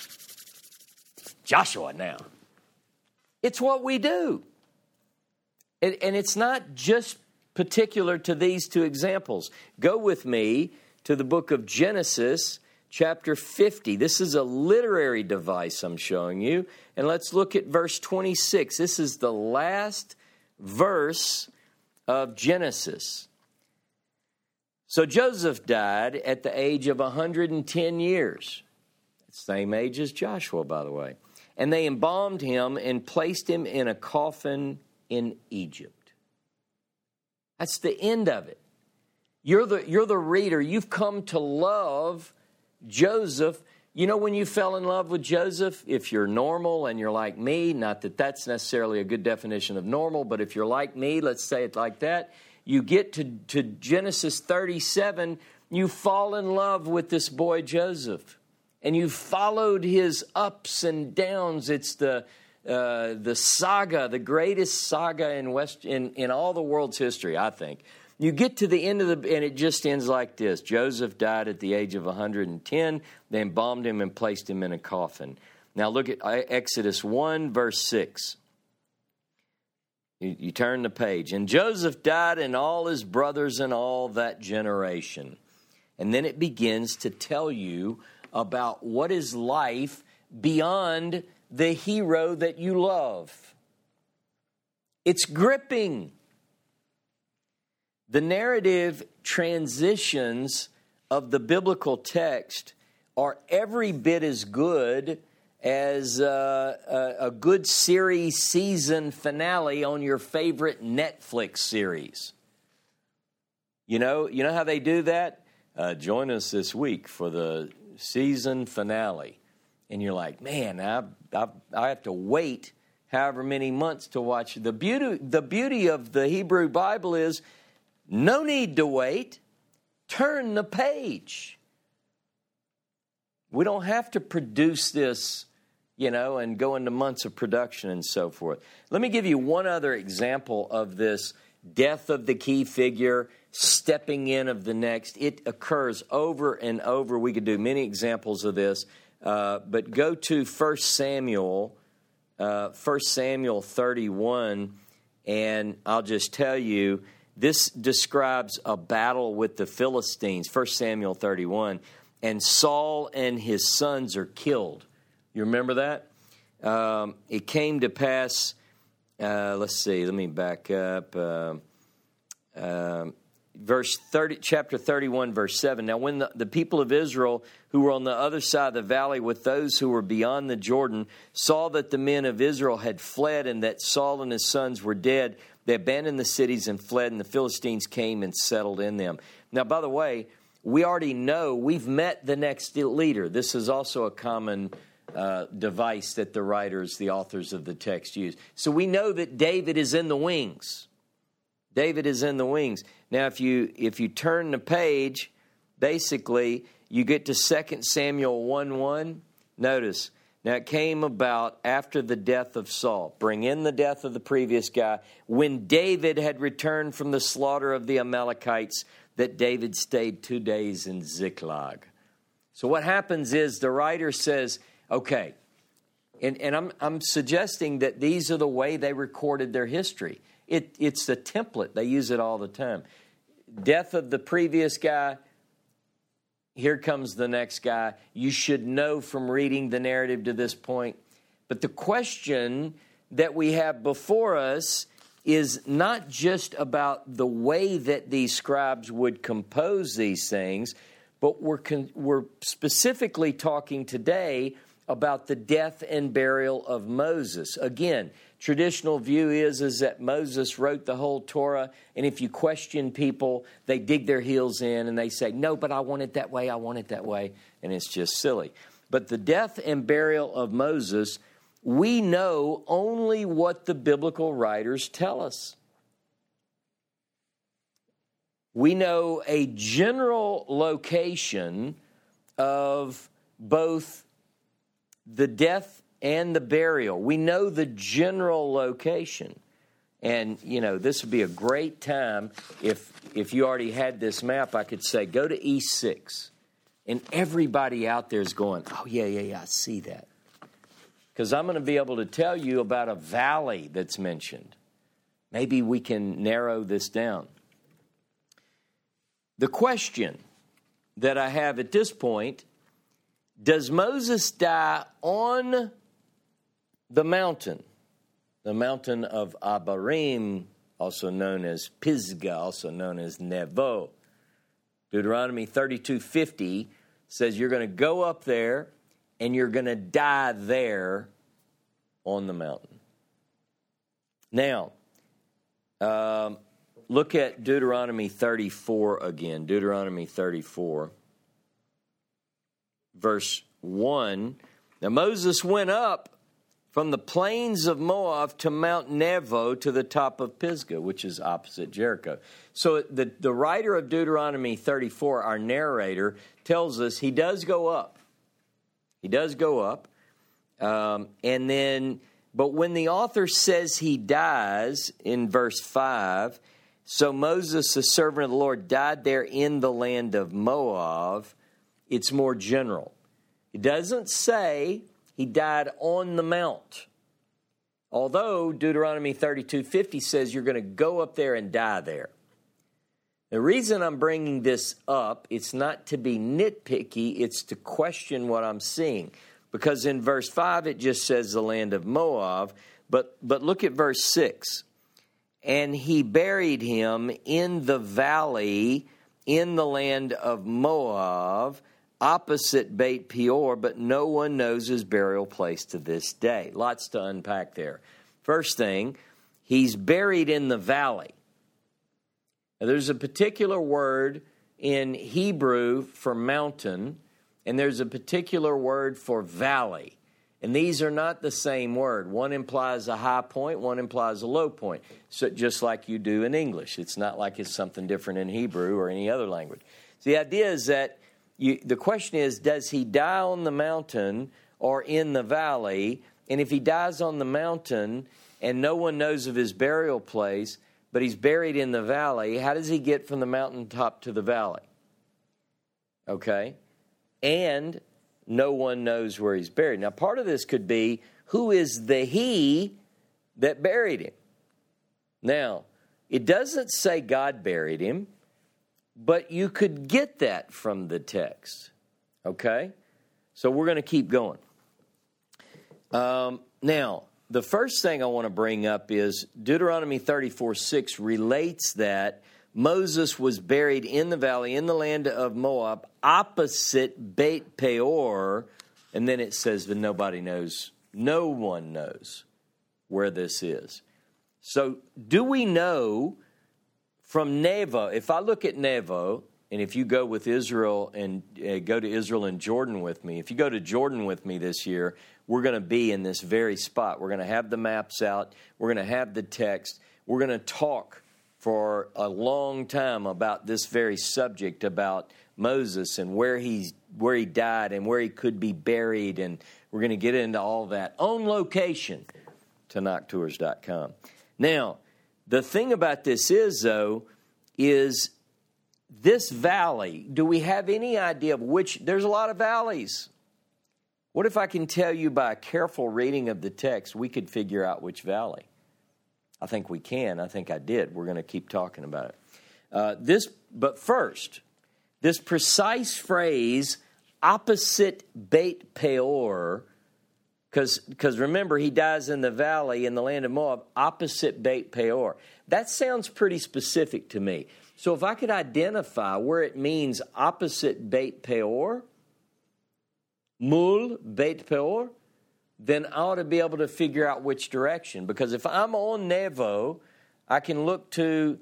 Joshua now. It's what we do. And it's not just particular to these two examples. Go with me to the book of Genesis, chapter 50. This is a literary device I'm showing you. And let's look at verse 26. This is the last verse of Genesis. So Joseph died at the age of 110 years. Same age as Joshua, by the way. And they embalmed him and placed him in a coffin in Egypt. That's the end of it. You're the reader. You've come to love Joseph. You know when you fell in love with Joseph? If you're normal and you're like me, not that that's necessarily a good definition of normal, but if you're like me, let's say it like that, you get to Genesis 37, you fall in love with this boy Joseph. And you followed his ups and downs. It's the saga, the greatest saga in all the world's history, I think. You get to the end and it just ends like this. Joseph died at the age of 110. They embalmed him and placed him in a coffin. Now look at Exodus 1, verse 6. You turn the page. And Joseph died and all his brothers and all that generation. And then it begins to tell you about what is life beyond the hero that you love. It's gripping. The narrative transitions of the biblical text are every bit as good as a good series season finale on your favorite Netflix series. You know how they do that? Join us this week for the season finale. And you're like, man, I have to wait however many months to watch. The beauty of the Hebrew Bible is no need to wait. Turn the page. We don't have to produce this, and go into months of production and so forth. Let me give you one other example of this death of the key figure, stepping in of the next. It occurs over and over. We could do many examples of this, but go to 1 Samuel 31, and I'll just tell you, this describes a battle with the Philistines, 1 Samuel 31, and Saul and his sons are killed. You remember that? It came to pass, let's see, let me back up. Chapter 31, verse 7. Now, when the people of Israel who were on the other side of the valley with those who were beyond the Jordan saw that the men of Israel had fled and that Saul and his sons were dead, they abandoned the cities and fled, and the Philistines came and settled in them. Now, by the way, we already know we've met the next leader. This is also a common device that the writers, the authors of the text use. So we know that David is in the wings. David is in the wings. Now, if you turn the page, basically, you get to 2 Samuel 1:1. Notice, now it came about after the death of Saul. Bring in the death of the previous guy. When David had returned from the slaughter of the Amalekites, that David stayed 2 days in Ziklag. So what happens is the writer says, okay, and I'm suggesting that these are the way they recorded their history. It's the template. They use it all the time. Death of the previous guy. Here comes the next guy. You should know from reading the narrative to this point. But the question that we have before us is not just about the way that these scribes would compose these things, but we're specifically talking today about the death and burial of Moses. Again, traditional view is that Moses wrote the whole Torah, and if you question people, they dig their heels in and they say, no, but I want it that way, and it's just silly. But the death and burial of Moses, we know only what the biblical writers tell us. We know a general location of both the death and the burial. We know the general location. And, this would be a great time if you already had this map, I could say, go to E6. And everybody out there is going, oh, yeah, I see that. Because I'm going to be able to tell you about a valley that's mentioned. Maybe we can narrow this down. The question that I have at this point, does Moses die on the mountain of Abarim, also known as Pisgah, also known as Nevo? Deuteronomy 32:50 says you're going to go up there and you're going to die there on the mountain. Now, look at Deuteronomy 34 again. Deuteronomy 34, verse 1. Now Moses went up from the plains of Moab to Mount Nebo to the top of Pisgah, which is opposite Jericho. So the writer of Deuteronomy 34, our narrator, tells us he does go up. He does go up. But when the author says he dies in verse 5, so Moses, the servant of the Lord, died there in the land of Moab, it's more general. It doesn't say he died on the mount. Although Deuteronomy 32:50 says you're going to go up there and die there. The reason I'm bringing this up, it's not to be nitpicky, it's to question what I'm seeing. Because in verse 5 it just says the land of Moab, but look at verse 6. And he buried him in the valley in the land of Moab, opposite Beit Peor, but no one knows his burial place to this day. Lots to unpack there. First thing, he's buried in the valley. Now, there's a particular word in Hebrew for mountain, and there's a particular word for valley. And these are not the same word. One implies a high point, one implies a low point. So just like you do in English. It's not like it's something different in Hebrew or any other language. So the idea is that the question is, does he die on the mountain or in the valley? And if he dies on the mountain and no one knows of his burial place, but he's buried in the valley, how does he get from the mountaintop to the valley? Okay? And no one knows where he's buried. Now, part of this could be, who is the he that buried him? Now, it doesn't say God buried him, but you could get that from the text. Okay? So we're going to keep going. Now, the first thing I want to bring up is Deuteronomy 34:6 relates that Moses was buried in the valley in the land of Moab opposite Beit Peor, and then it says that no one knows where this is. So do we know from Nevo, if I look at Nevo, and if you go with Israel and go to Israel and Jordan with me, if you go to Jordan with me this year, we're going to be in this very spot. We're going to have the maps out. We're going to have the text. We're going to talk for a long time about this very subject, about Moses and where he died and where he could be buried, and we're going to get into all that on location, TanakTours.com. Now, the thing about this is, though, is this valley, do we have any idea of which? There's a lot of valleys. What if I can tell you by a careful reading of the text, we could figure out which valley? I think we can. I think I did. We're going to keep talking about it. But first, this precise phrase, opposite Beit Peor, because remember, he dies in the valley in the land of Moab, opposite Beit Peor. That sounds pretty specific to me. So if I could identify where it means opposite Beit Peor, Mul Beit Peor, then I ought to be able to figure out which direction. Because if I'm on Nevo, I can look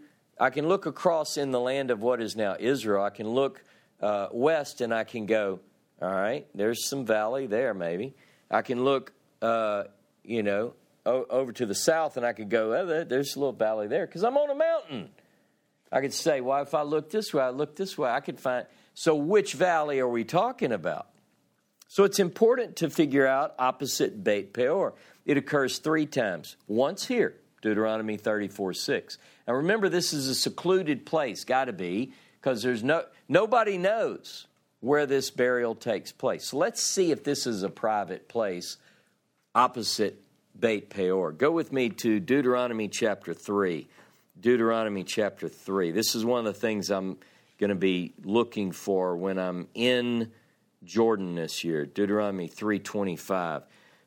across in the land of what is now Israel. I can look west and I can go, all right, there's some valley there maybe. I can look, over to the south and I could go, oh, there's a little valley there because I'm on a mountain. I could say, well, if I look this way, I could find. So which valley are we talking about? So it's important to figure out opposite Beit Peor. It occurs 3 times. Once here, Deuteronomy 34:6. Now remember, this is a secluded place, got to be, because nobody knows where this burial takes place. So let's see if this is a private place opposite Beit Peor. Go with me to Deuteronomy chapter 3. Deuteronomy chapter 3. This is one of the things I'm going to be looking for when I'm in Jordan this year. Deuteronomy 3:25.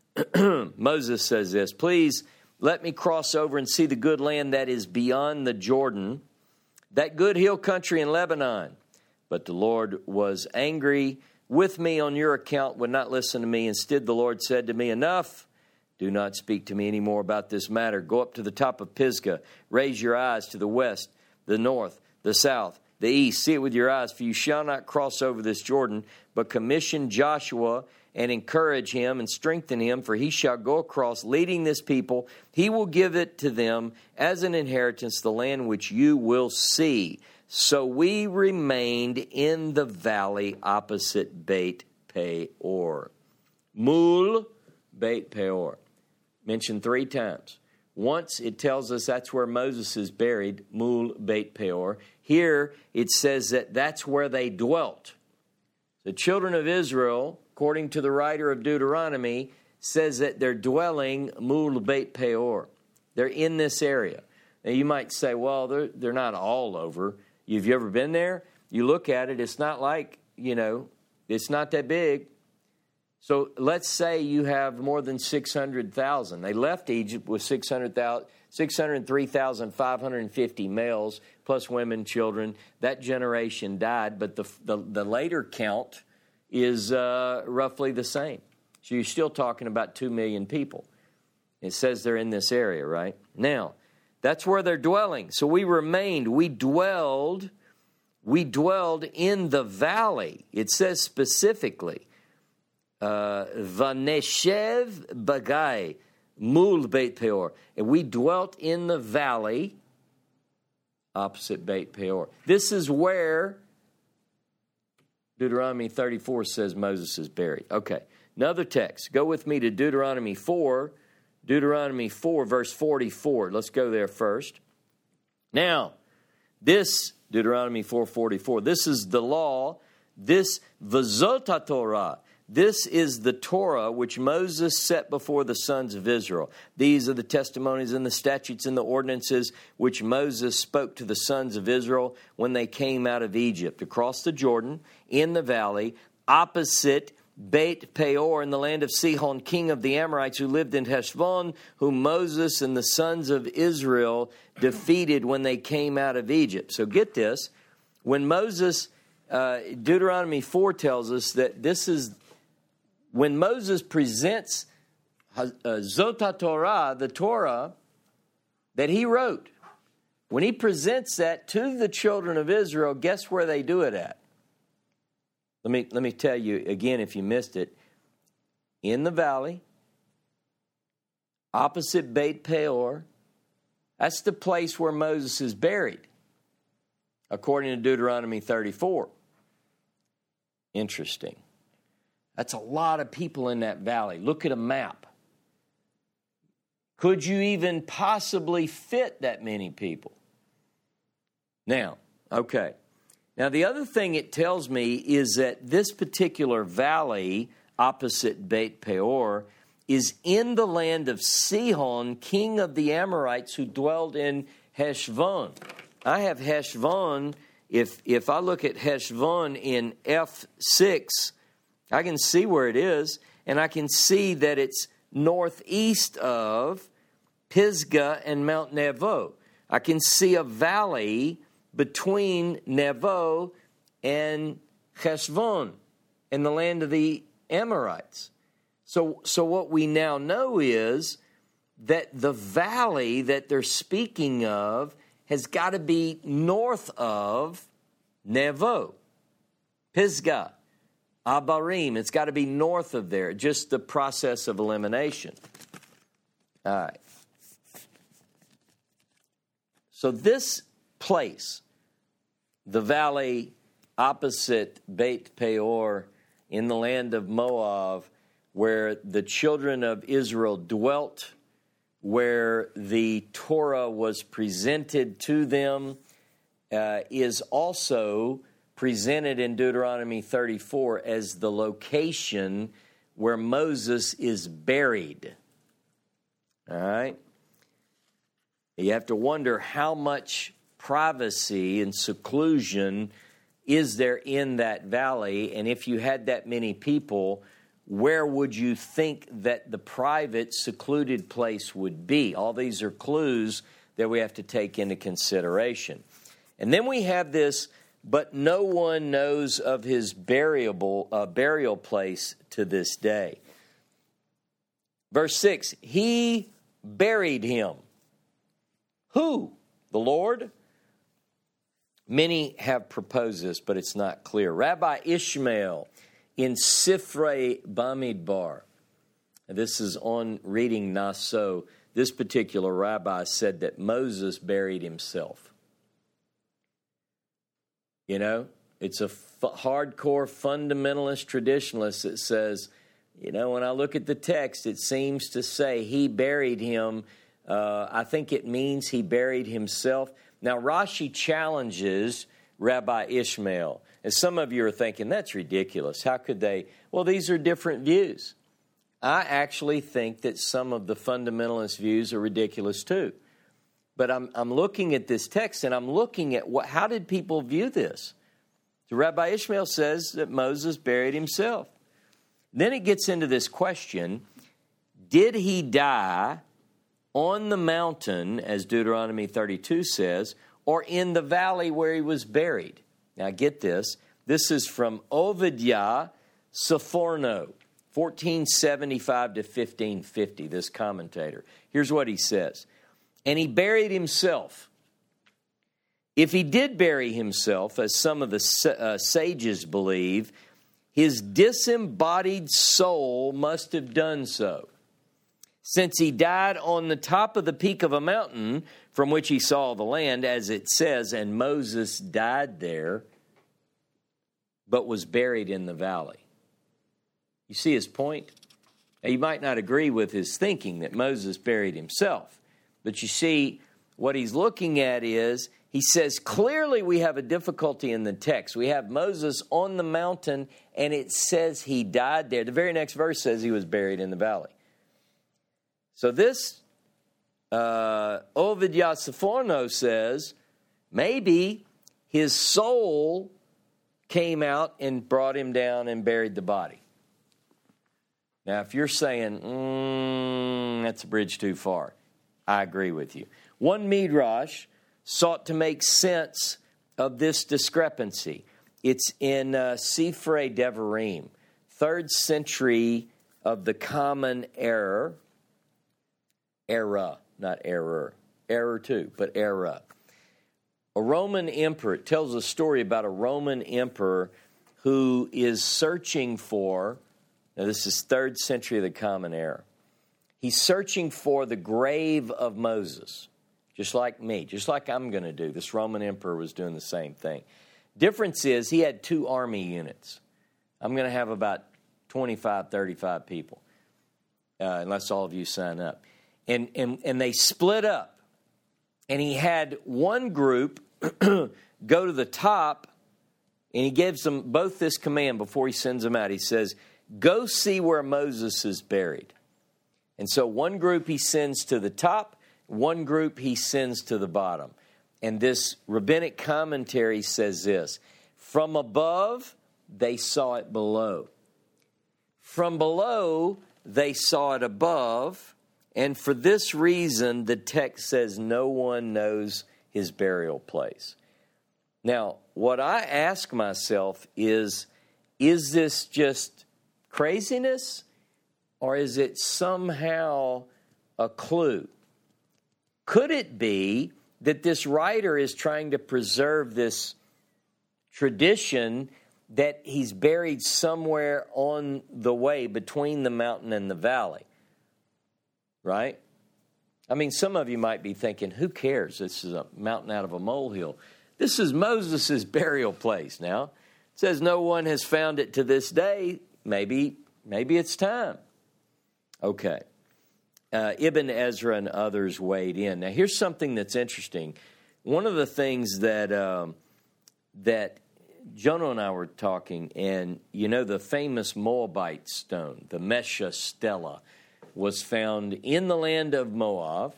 Moses says this, please let me cross over and see the good land that is beyond the Jordan, that good hill country in Lebanon. But the Lord was angry with me on your account, would not listen to me. Instead, the Lord said to me, enough. Do not speak to me anymore about this matter. Go up to the top of Pisgah. Raise your eyes to the west, the north, the south, the east. See it with your eyes, for you shall not cross over this Jordan, but commission Joshua and encourage him and strengthen him, for he shall go across, leading this people. He will give it to them as an inheritance, the land which you will see. So we remained in the valley opposite Beit Peor. Mul Beit Peor. Mentioned 3 times. Once it tells us that's where Moses is buried, Mul Beit Peor. Here it says that that's where they dwelt. The children of Israel, according to the writer of Deuteronomy, says that they're dwelling Mul Beit Peor. They're in this area. Now you might say, well, they're not all over. Have you ever been there? You look at it, it's not like, it's not that big. So let's say you have more than 600,000. They left Egypt with 600,000. 603,550 males, plus women, children. That generation died, but the later count is roughly the same. So you're still talking about 2 million people. It says they're in this area, right? Now, that's where they're dwelling. So we remained, we dwelled in the valley. It says specifically, Vaneshev Bagai, Mul Beit Peor. And we dwelt in the valley opposite Beit Peor. This is where Deuteronomy 34 says Moses is buried. Okay, another text. Go with me to Deuteronomy 4. Deuteronomy 4, verse 44. Let's go there first. Now, this, Deuteronomy 4:44, this is the law, this V'zot Torah. This is the Torah which Moses set before the sons of Israel. These are the testimonies and the statutes and the ordinances which Moses spoke to the sons of Israel when they came out of Egypt, across the Jordan, in the valley, opposite Beit Peor, in the land of Sihon, king of the Amorites, who lived in Heshbon, whom Moses and the sons of Israel defeated when they came out of Egypt. So get this. When Moses, Deuteronomy 4 tells us that this is, when Moses presents Zot Torah, the Torah that he wrote, when he presents that to the children of Israel, guess where they do it at? Let me tell you again if you missed it. In the valley, opposite Beit Peor, that's the place where Moses is buried, according to Deuteronomy 34. Interesting. That's a lot of people in that valley. Look at a map. Could you even possibly fit that many people? Now, okay. Now, the other thing it tells me is that this particular valley opposite Beit Peor is in the land of Sihon, king of the Amorites, who dwelled in Heshbon. I have Heshbon. If I look at Heshbon in F6, I can see where it is, and I can see that it's northeast of Pisgah and Mount Nebo. I can see a valley between Nebo and Heshbon in the land of the Amorites. So what we now know is that the valley that they're speaking of has got to be north of Nebo, Pisgah, Abarim. It's got to be north of there, just the process of elimination. All right. So this place, the valley opposite Beit Peor in the land of Moab, where the children of Israel dwelt, where the Torah was presented to them, is also presented in Deuteronomy 34 as the location where Moses is buried. All right? You have to wonder how much privacy and seclusion is there in that valley, and if you had that many people, where would you think that the private, secluded place would be? All these are clues that we have to take into consideration. And then we have this, but no one knows of his burial place to this day. Verse 6, he buried him. Who? The Lord? Many have proposed this, but it's not clear. Rabbi Ishmael in Sifrei Bamidbar. This is on reading Naso. This particular rabbi said that Moses buried himself. You know, it's a hardcore fundamentalist traditionalist that says, you know, when I look at the text, it seems to say he buried him. I think it means he buried himself. Now, Rashi challenges Rabbi Ishmael. And some of you are thinking, that's ridiculous. How could they? Well, these are different views. I actually think that some of the fundamentalist views are ridiculous too. But I'm looking at this text and I'm looking at how did people view this? So Rabbi Ishmael says that Moses buried himself. Then it gets into this question, did he die on the mountain, as Deuteronomy 32 says, or in the valley where he was buried. Now get this. This is from Ovidiah Sforno, 1475 to 1550, this commentator. Here's what he says. And he buried himself. If he did bury himself, as some of the sages believe, his disembodied soul must have done so, since he died on the top of the peak of a mountain from which he saw the land, as it says, and Moses died there, but was buried in the valley. You see his point? Now, you might not agree with his thinking that Moses buried himself, but you see, what he's looking at is, he says, clearly we have a difficulty in the text. We have Moses on the mountain, and it says he died there. The very next verse says he was buried in the valley. So this Ovidiah Sforno says, maybe his soul came out and brought him down and buried the body. Now, if you're saying, that's a bridge too far, I agree with you. One Midrash sought to make sense of this discrepancy. It's in Sifrei Devarim, 3rd century of the Common Era, not error, error too, but era. A Roman emperor, it tells a story about a Roman emperor who is searching for, now this is 3rd century of the Common Era. He's searching for the grave of Moses. Just like me, just like I'm going to do. This Roman emperor was doing the same thing. Difference is he had 2 army units. I'm going to have about 25, 35 people, unless all of you sign up. And they split up. And he had one group go to the top, and he gives them both this command before he sends them out. He says, go see where Moses is buried. And so one group he sends to the top, one group he sends to the bottom. And this rabbinic commentary says this, from above, they saw it below. From below, they saw it above. And for this reason, the text says no one knows his burial place. Now, what I ask myself is this just craziness? Or is it somehow a clue? Could it be that this writer is trying to preserve this tradition that he's buried somewhere on the way between the mountain and the valley? Right? I mean, some of you might be thinking, who cares? This is a mountain out of a molehill. This is Moses' burial place now. It says no one has found it to this day. Maybe it's time. Okay. Ibn Ezra and others weighed in. Now, here's something that's interesting. One of the things that Jonah and I were talking, and you know the famous Moabite stone, the Mesha Stela, was found in the land of Moab.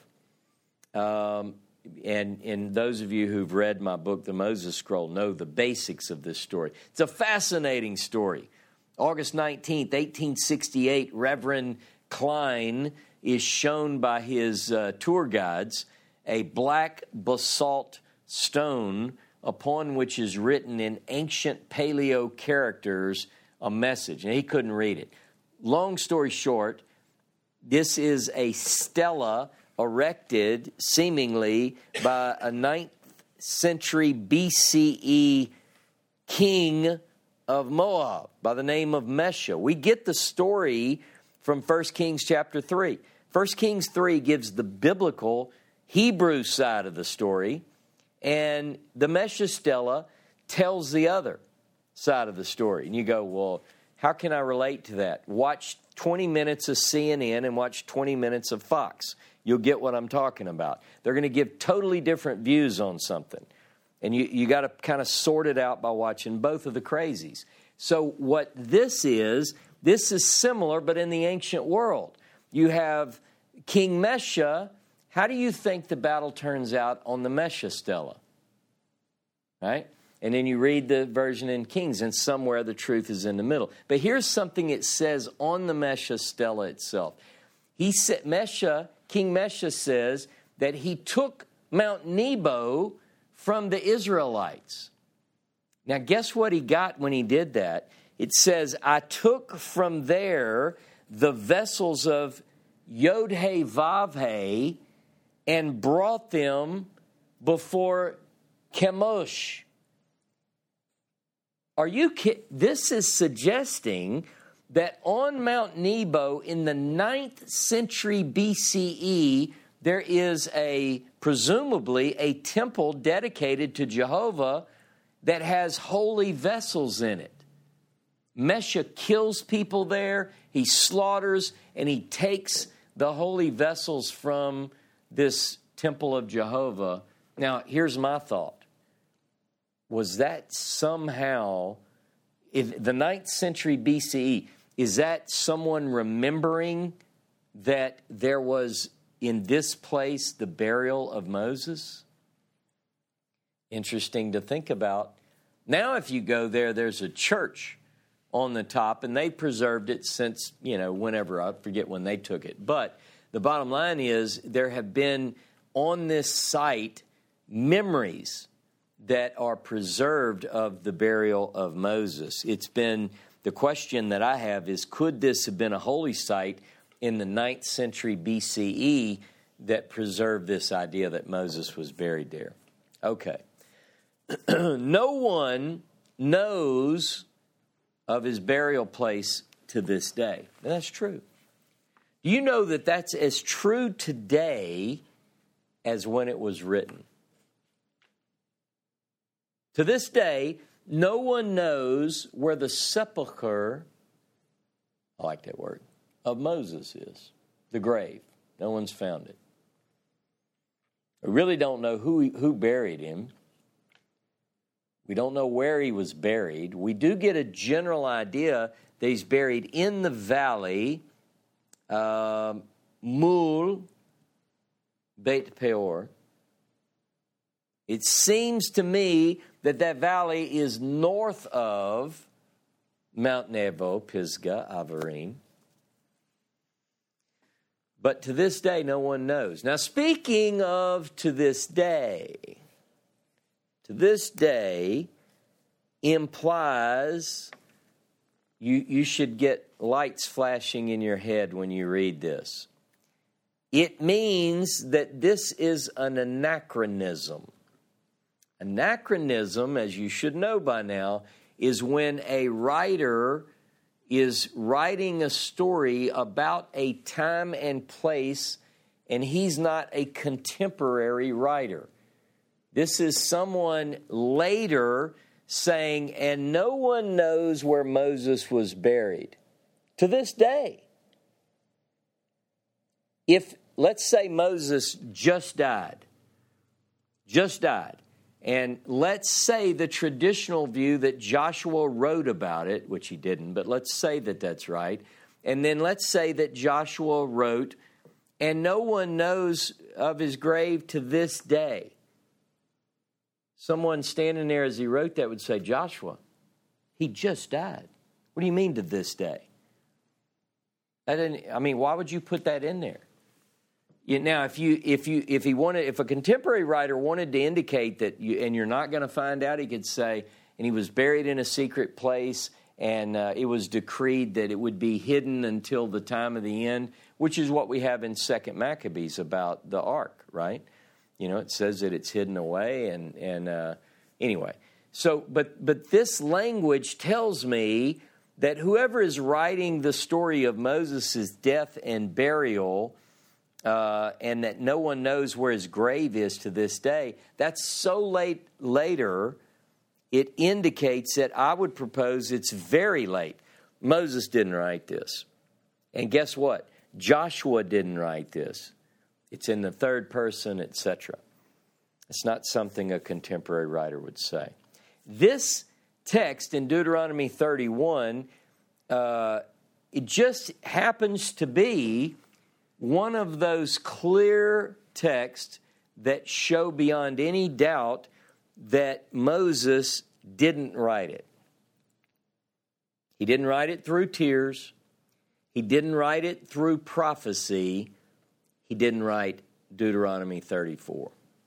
And those of you who've read my book, The Moses Scroll, know the basics of this story. It's a fascinating story. August 19th, 1868, Reverend Klein is shown by his tour guides a black basalt stone upon which is written in ancient Paleo characters a message. And he couldn't read it. Long story short, this is a stela erected seemingly by a 9th century BCE king of Moab by the name of Mesha. We get the story from 1 Kings chapter 3. 1 Kings 3 gives the biblical Hebrew side of the story, and the Mesha Stela tells the other side of the story. And you go, well, how can I relate to that? Watch 20 minutes of CNN and watch 20 minutes of Fox. You'll get what I'm talking about. They're going to give totally different views on something. And you got to kind of sort it out by watching both of the crazies. So what this is similar, but in the ancient world. You have King Mesha. How do you think the battle turns out on the Mesha Stela? Right? And then you read the version in Kings, and somewhere the truth is in the middle. But here's something it says on the Mesha Stela itself. He said, Mesha King Mesha says that he took Mount Nebo from the Israelites. Now, guess what he got when he did that? It says, I took from there the vessels of Yod-Heh Vav-Heh and brought them before Chemosh. This is suggesting that on Mount Nebo in the 9th century BCE, there is presumably a temple dedicated to Jehovah that has holy vessels in it. Mesha kills people there, he slaughters, and he takes the holy vessels from this temple of Jehovah. Now, here's my thought. Was that somehow, in the 9th century BCE, is that someone remembering that there was in this place the burial of Moses? Interesting to think about. Now, if you go there, there's a church on the top, and they preserved it since, whenever, I forget when they took it. But the bottom line is there have been on this site memories that are preserved of the burial of Moses. The question that I have is, could this have been a holy site in the 9th century BCE that preserved this idea that Moses was buried there? Okay. No one knows of his burial place to this day. And that's true. Do you know that that's as true today as when it was written? To this day, no one knows where the sepulcher, I like that word, of Moses is, the grave. No one's found it. We really don't know who buried him. We don't know where he was buried. We do get a general idea that he's buried in the valley, Mul Beit Peor. It seems to me that valley is north of Mount Nebo, Pisgah, Avarim. But to this day, no one knows. Now, speaking of to this day implies you should get lights flashing in your head when you read this. It means that this is an anachronism. Anachronism, as you should know by now, is when a writer is writing a story about a time and place, and he's not a contemporary writer. This is someone later saying, and no one knows where Moses was buried. To this day. If, let's say Moses just died, and let's say the traditional view that Joshua wrote about it, which he didn't, but let's say that that's right. And then let's say that Joshua wrote, and no one knows of his grave to this day. Someone standing there as he wrote that would say, Joshua, he just died. What do you mean to this day? Why would you put that in there? Now, if a contemporary writer wanted to indicate that, and you're not going to find out, he could say, and he was buried in a secret place, and it was decreed that it would be hidden until the time of the end, which is what we have in 2 Maccabees about the ark, right? It says that it's hidden away, and anyway. So, but this language tells me that whoever is writing the story of Moses' death and burial, and that no one knows where his grave is to this day, that's so late later, it indicates that I would propose it's very late. Moses didn't write this. And guess what? Joshua didn't write this. It's in the third person, etc. It's not something a contemporary writer would say. This text in Deuteronomy 31, it just happens to be one of those clear texts that show beyond any doubt that Moses didn't write it. He didn't write it through tears. He didn't write it through prophecy. he didn't write Deuteronomy 34.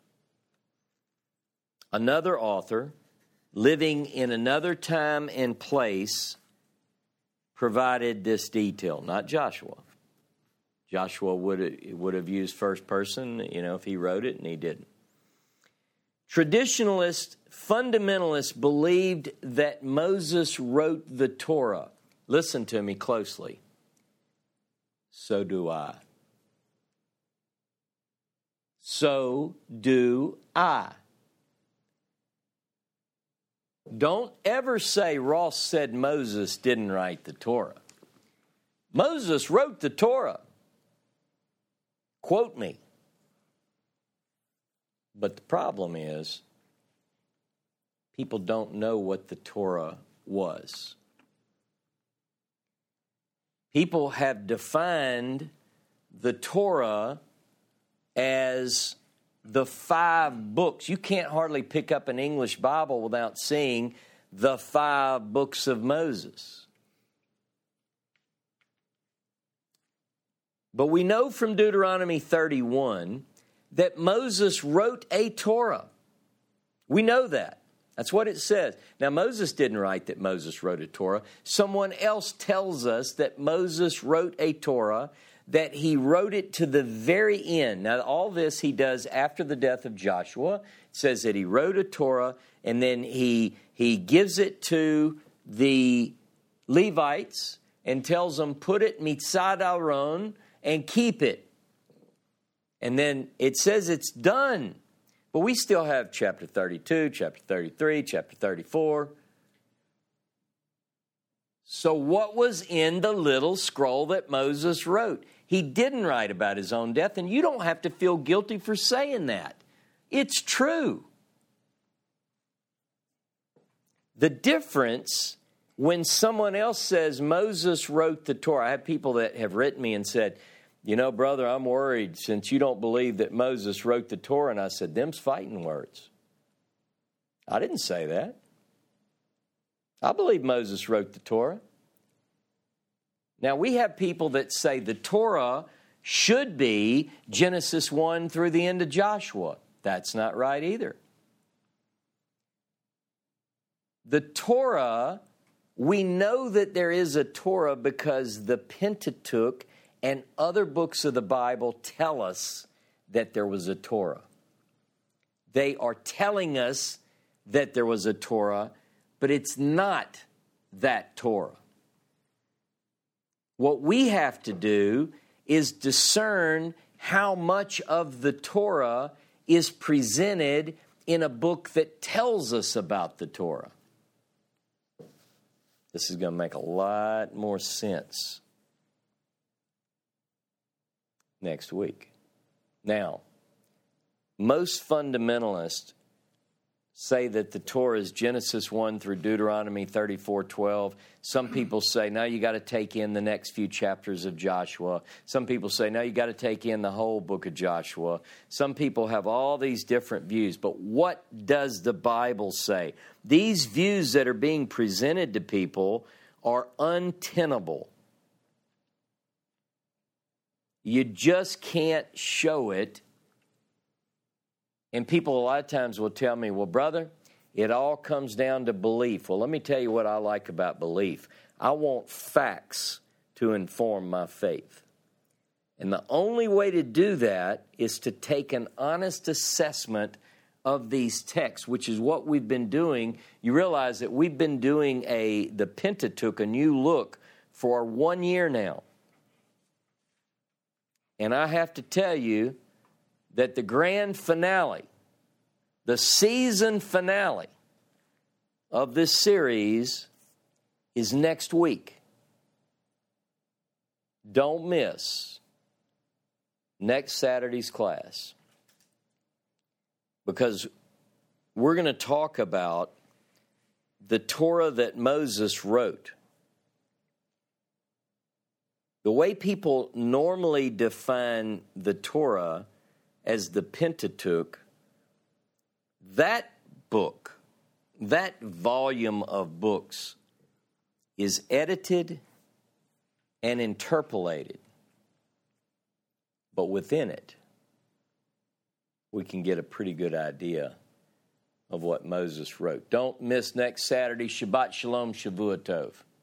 Another author, living in another time and place, provided this detail, not Joshua. Joshua would have used first person, if he wrote it, and he didn't. Traditionalists, fundamentalists believed that Moses wrote the Torah. Listen to me closely. So do I. So do I. Don't ever say Ross said Moses didn't write the Torah. Moses wrote the Torah. Quote me. But the problem is, people don't know what the Torah was. People have defined the Torah as the 5 books. You can't hardly pick up an English Bible without seeing the 5 books of Moses. But we know from Deuteronomy 31 that Moses wrote a Torah. We know that. That's what it says. Now, Moses didn't write that Moses wrote a Torah. Someone else tells us that Moses wrote a Torah, that he wrote it to the very end. Now, all this he does after the death of Joshua. It says that he wrote a Torah, and then he gives it to the Levites and tells them, put it mitzad Aaron and keep it. And then it says it's done. But we still have chapter 32, chapter 33, chapter 34. So what was in the little scroll that Moses wrote? He didn't write about his own death, and you don't have to feel guilty for saying that. It's true. The difference when someone else says Moses wrote the Torah, I have people that have written me and said, brother, I'm worried since you don't believe that Moses wrote the Torah. And I said, them's fighting words. I didn't say that. I believe Moses wrote the Torah. Now, we have people that say the Torah should be Genesis 1 through the end of Joshua. That's not right either. The Torah, we know that there is a Torah because the Pentateuch and other books of the Bible tell us that there was a Torah. They are telling us that there was a Torah, but it's not that Torah. What we have to do is discern how much of the Torah is presented in a book that tells us about the Torah. This is going to make a lot more sense next week. Now, most fundamentalists say that the Torah is Genesis 1 through Deuteronomy 34:12. Some people say, now you got to take in the next few chapters of Joshua. Some people say, now you got to take in the whole book of Joshua. Some people have all these different views. But what does the Bible say? These views that are being presented to people are untenable. You just can't show it. And people a lot of times will tell me, well, brother, it all comes down to belief. Well, let me tell you what I like about belief. I want facts to inform my faith. And the only way to do that is to take an honest assessment of these texts, which is what we've been doing. You realize that we've been doing the Pentateuch, a new look, for 1 year now. And I have to tell you that the grand finale, the season finale of this series is next week. Don't miss next Saturday's class, because we're going to talk about the Torah that Moses wrote. The way people normally define the Torah as the Pentateuch, that book, that volume of books is edited and interpolated. but within it, we can get a pretty good idea of what Moses wrote. Don't miss next Saturday. Shabbat Shalom, Shavua Tov.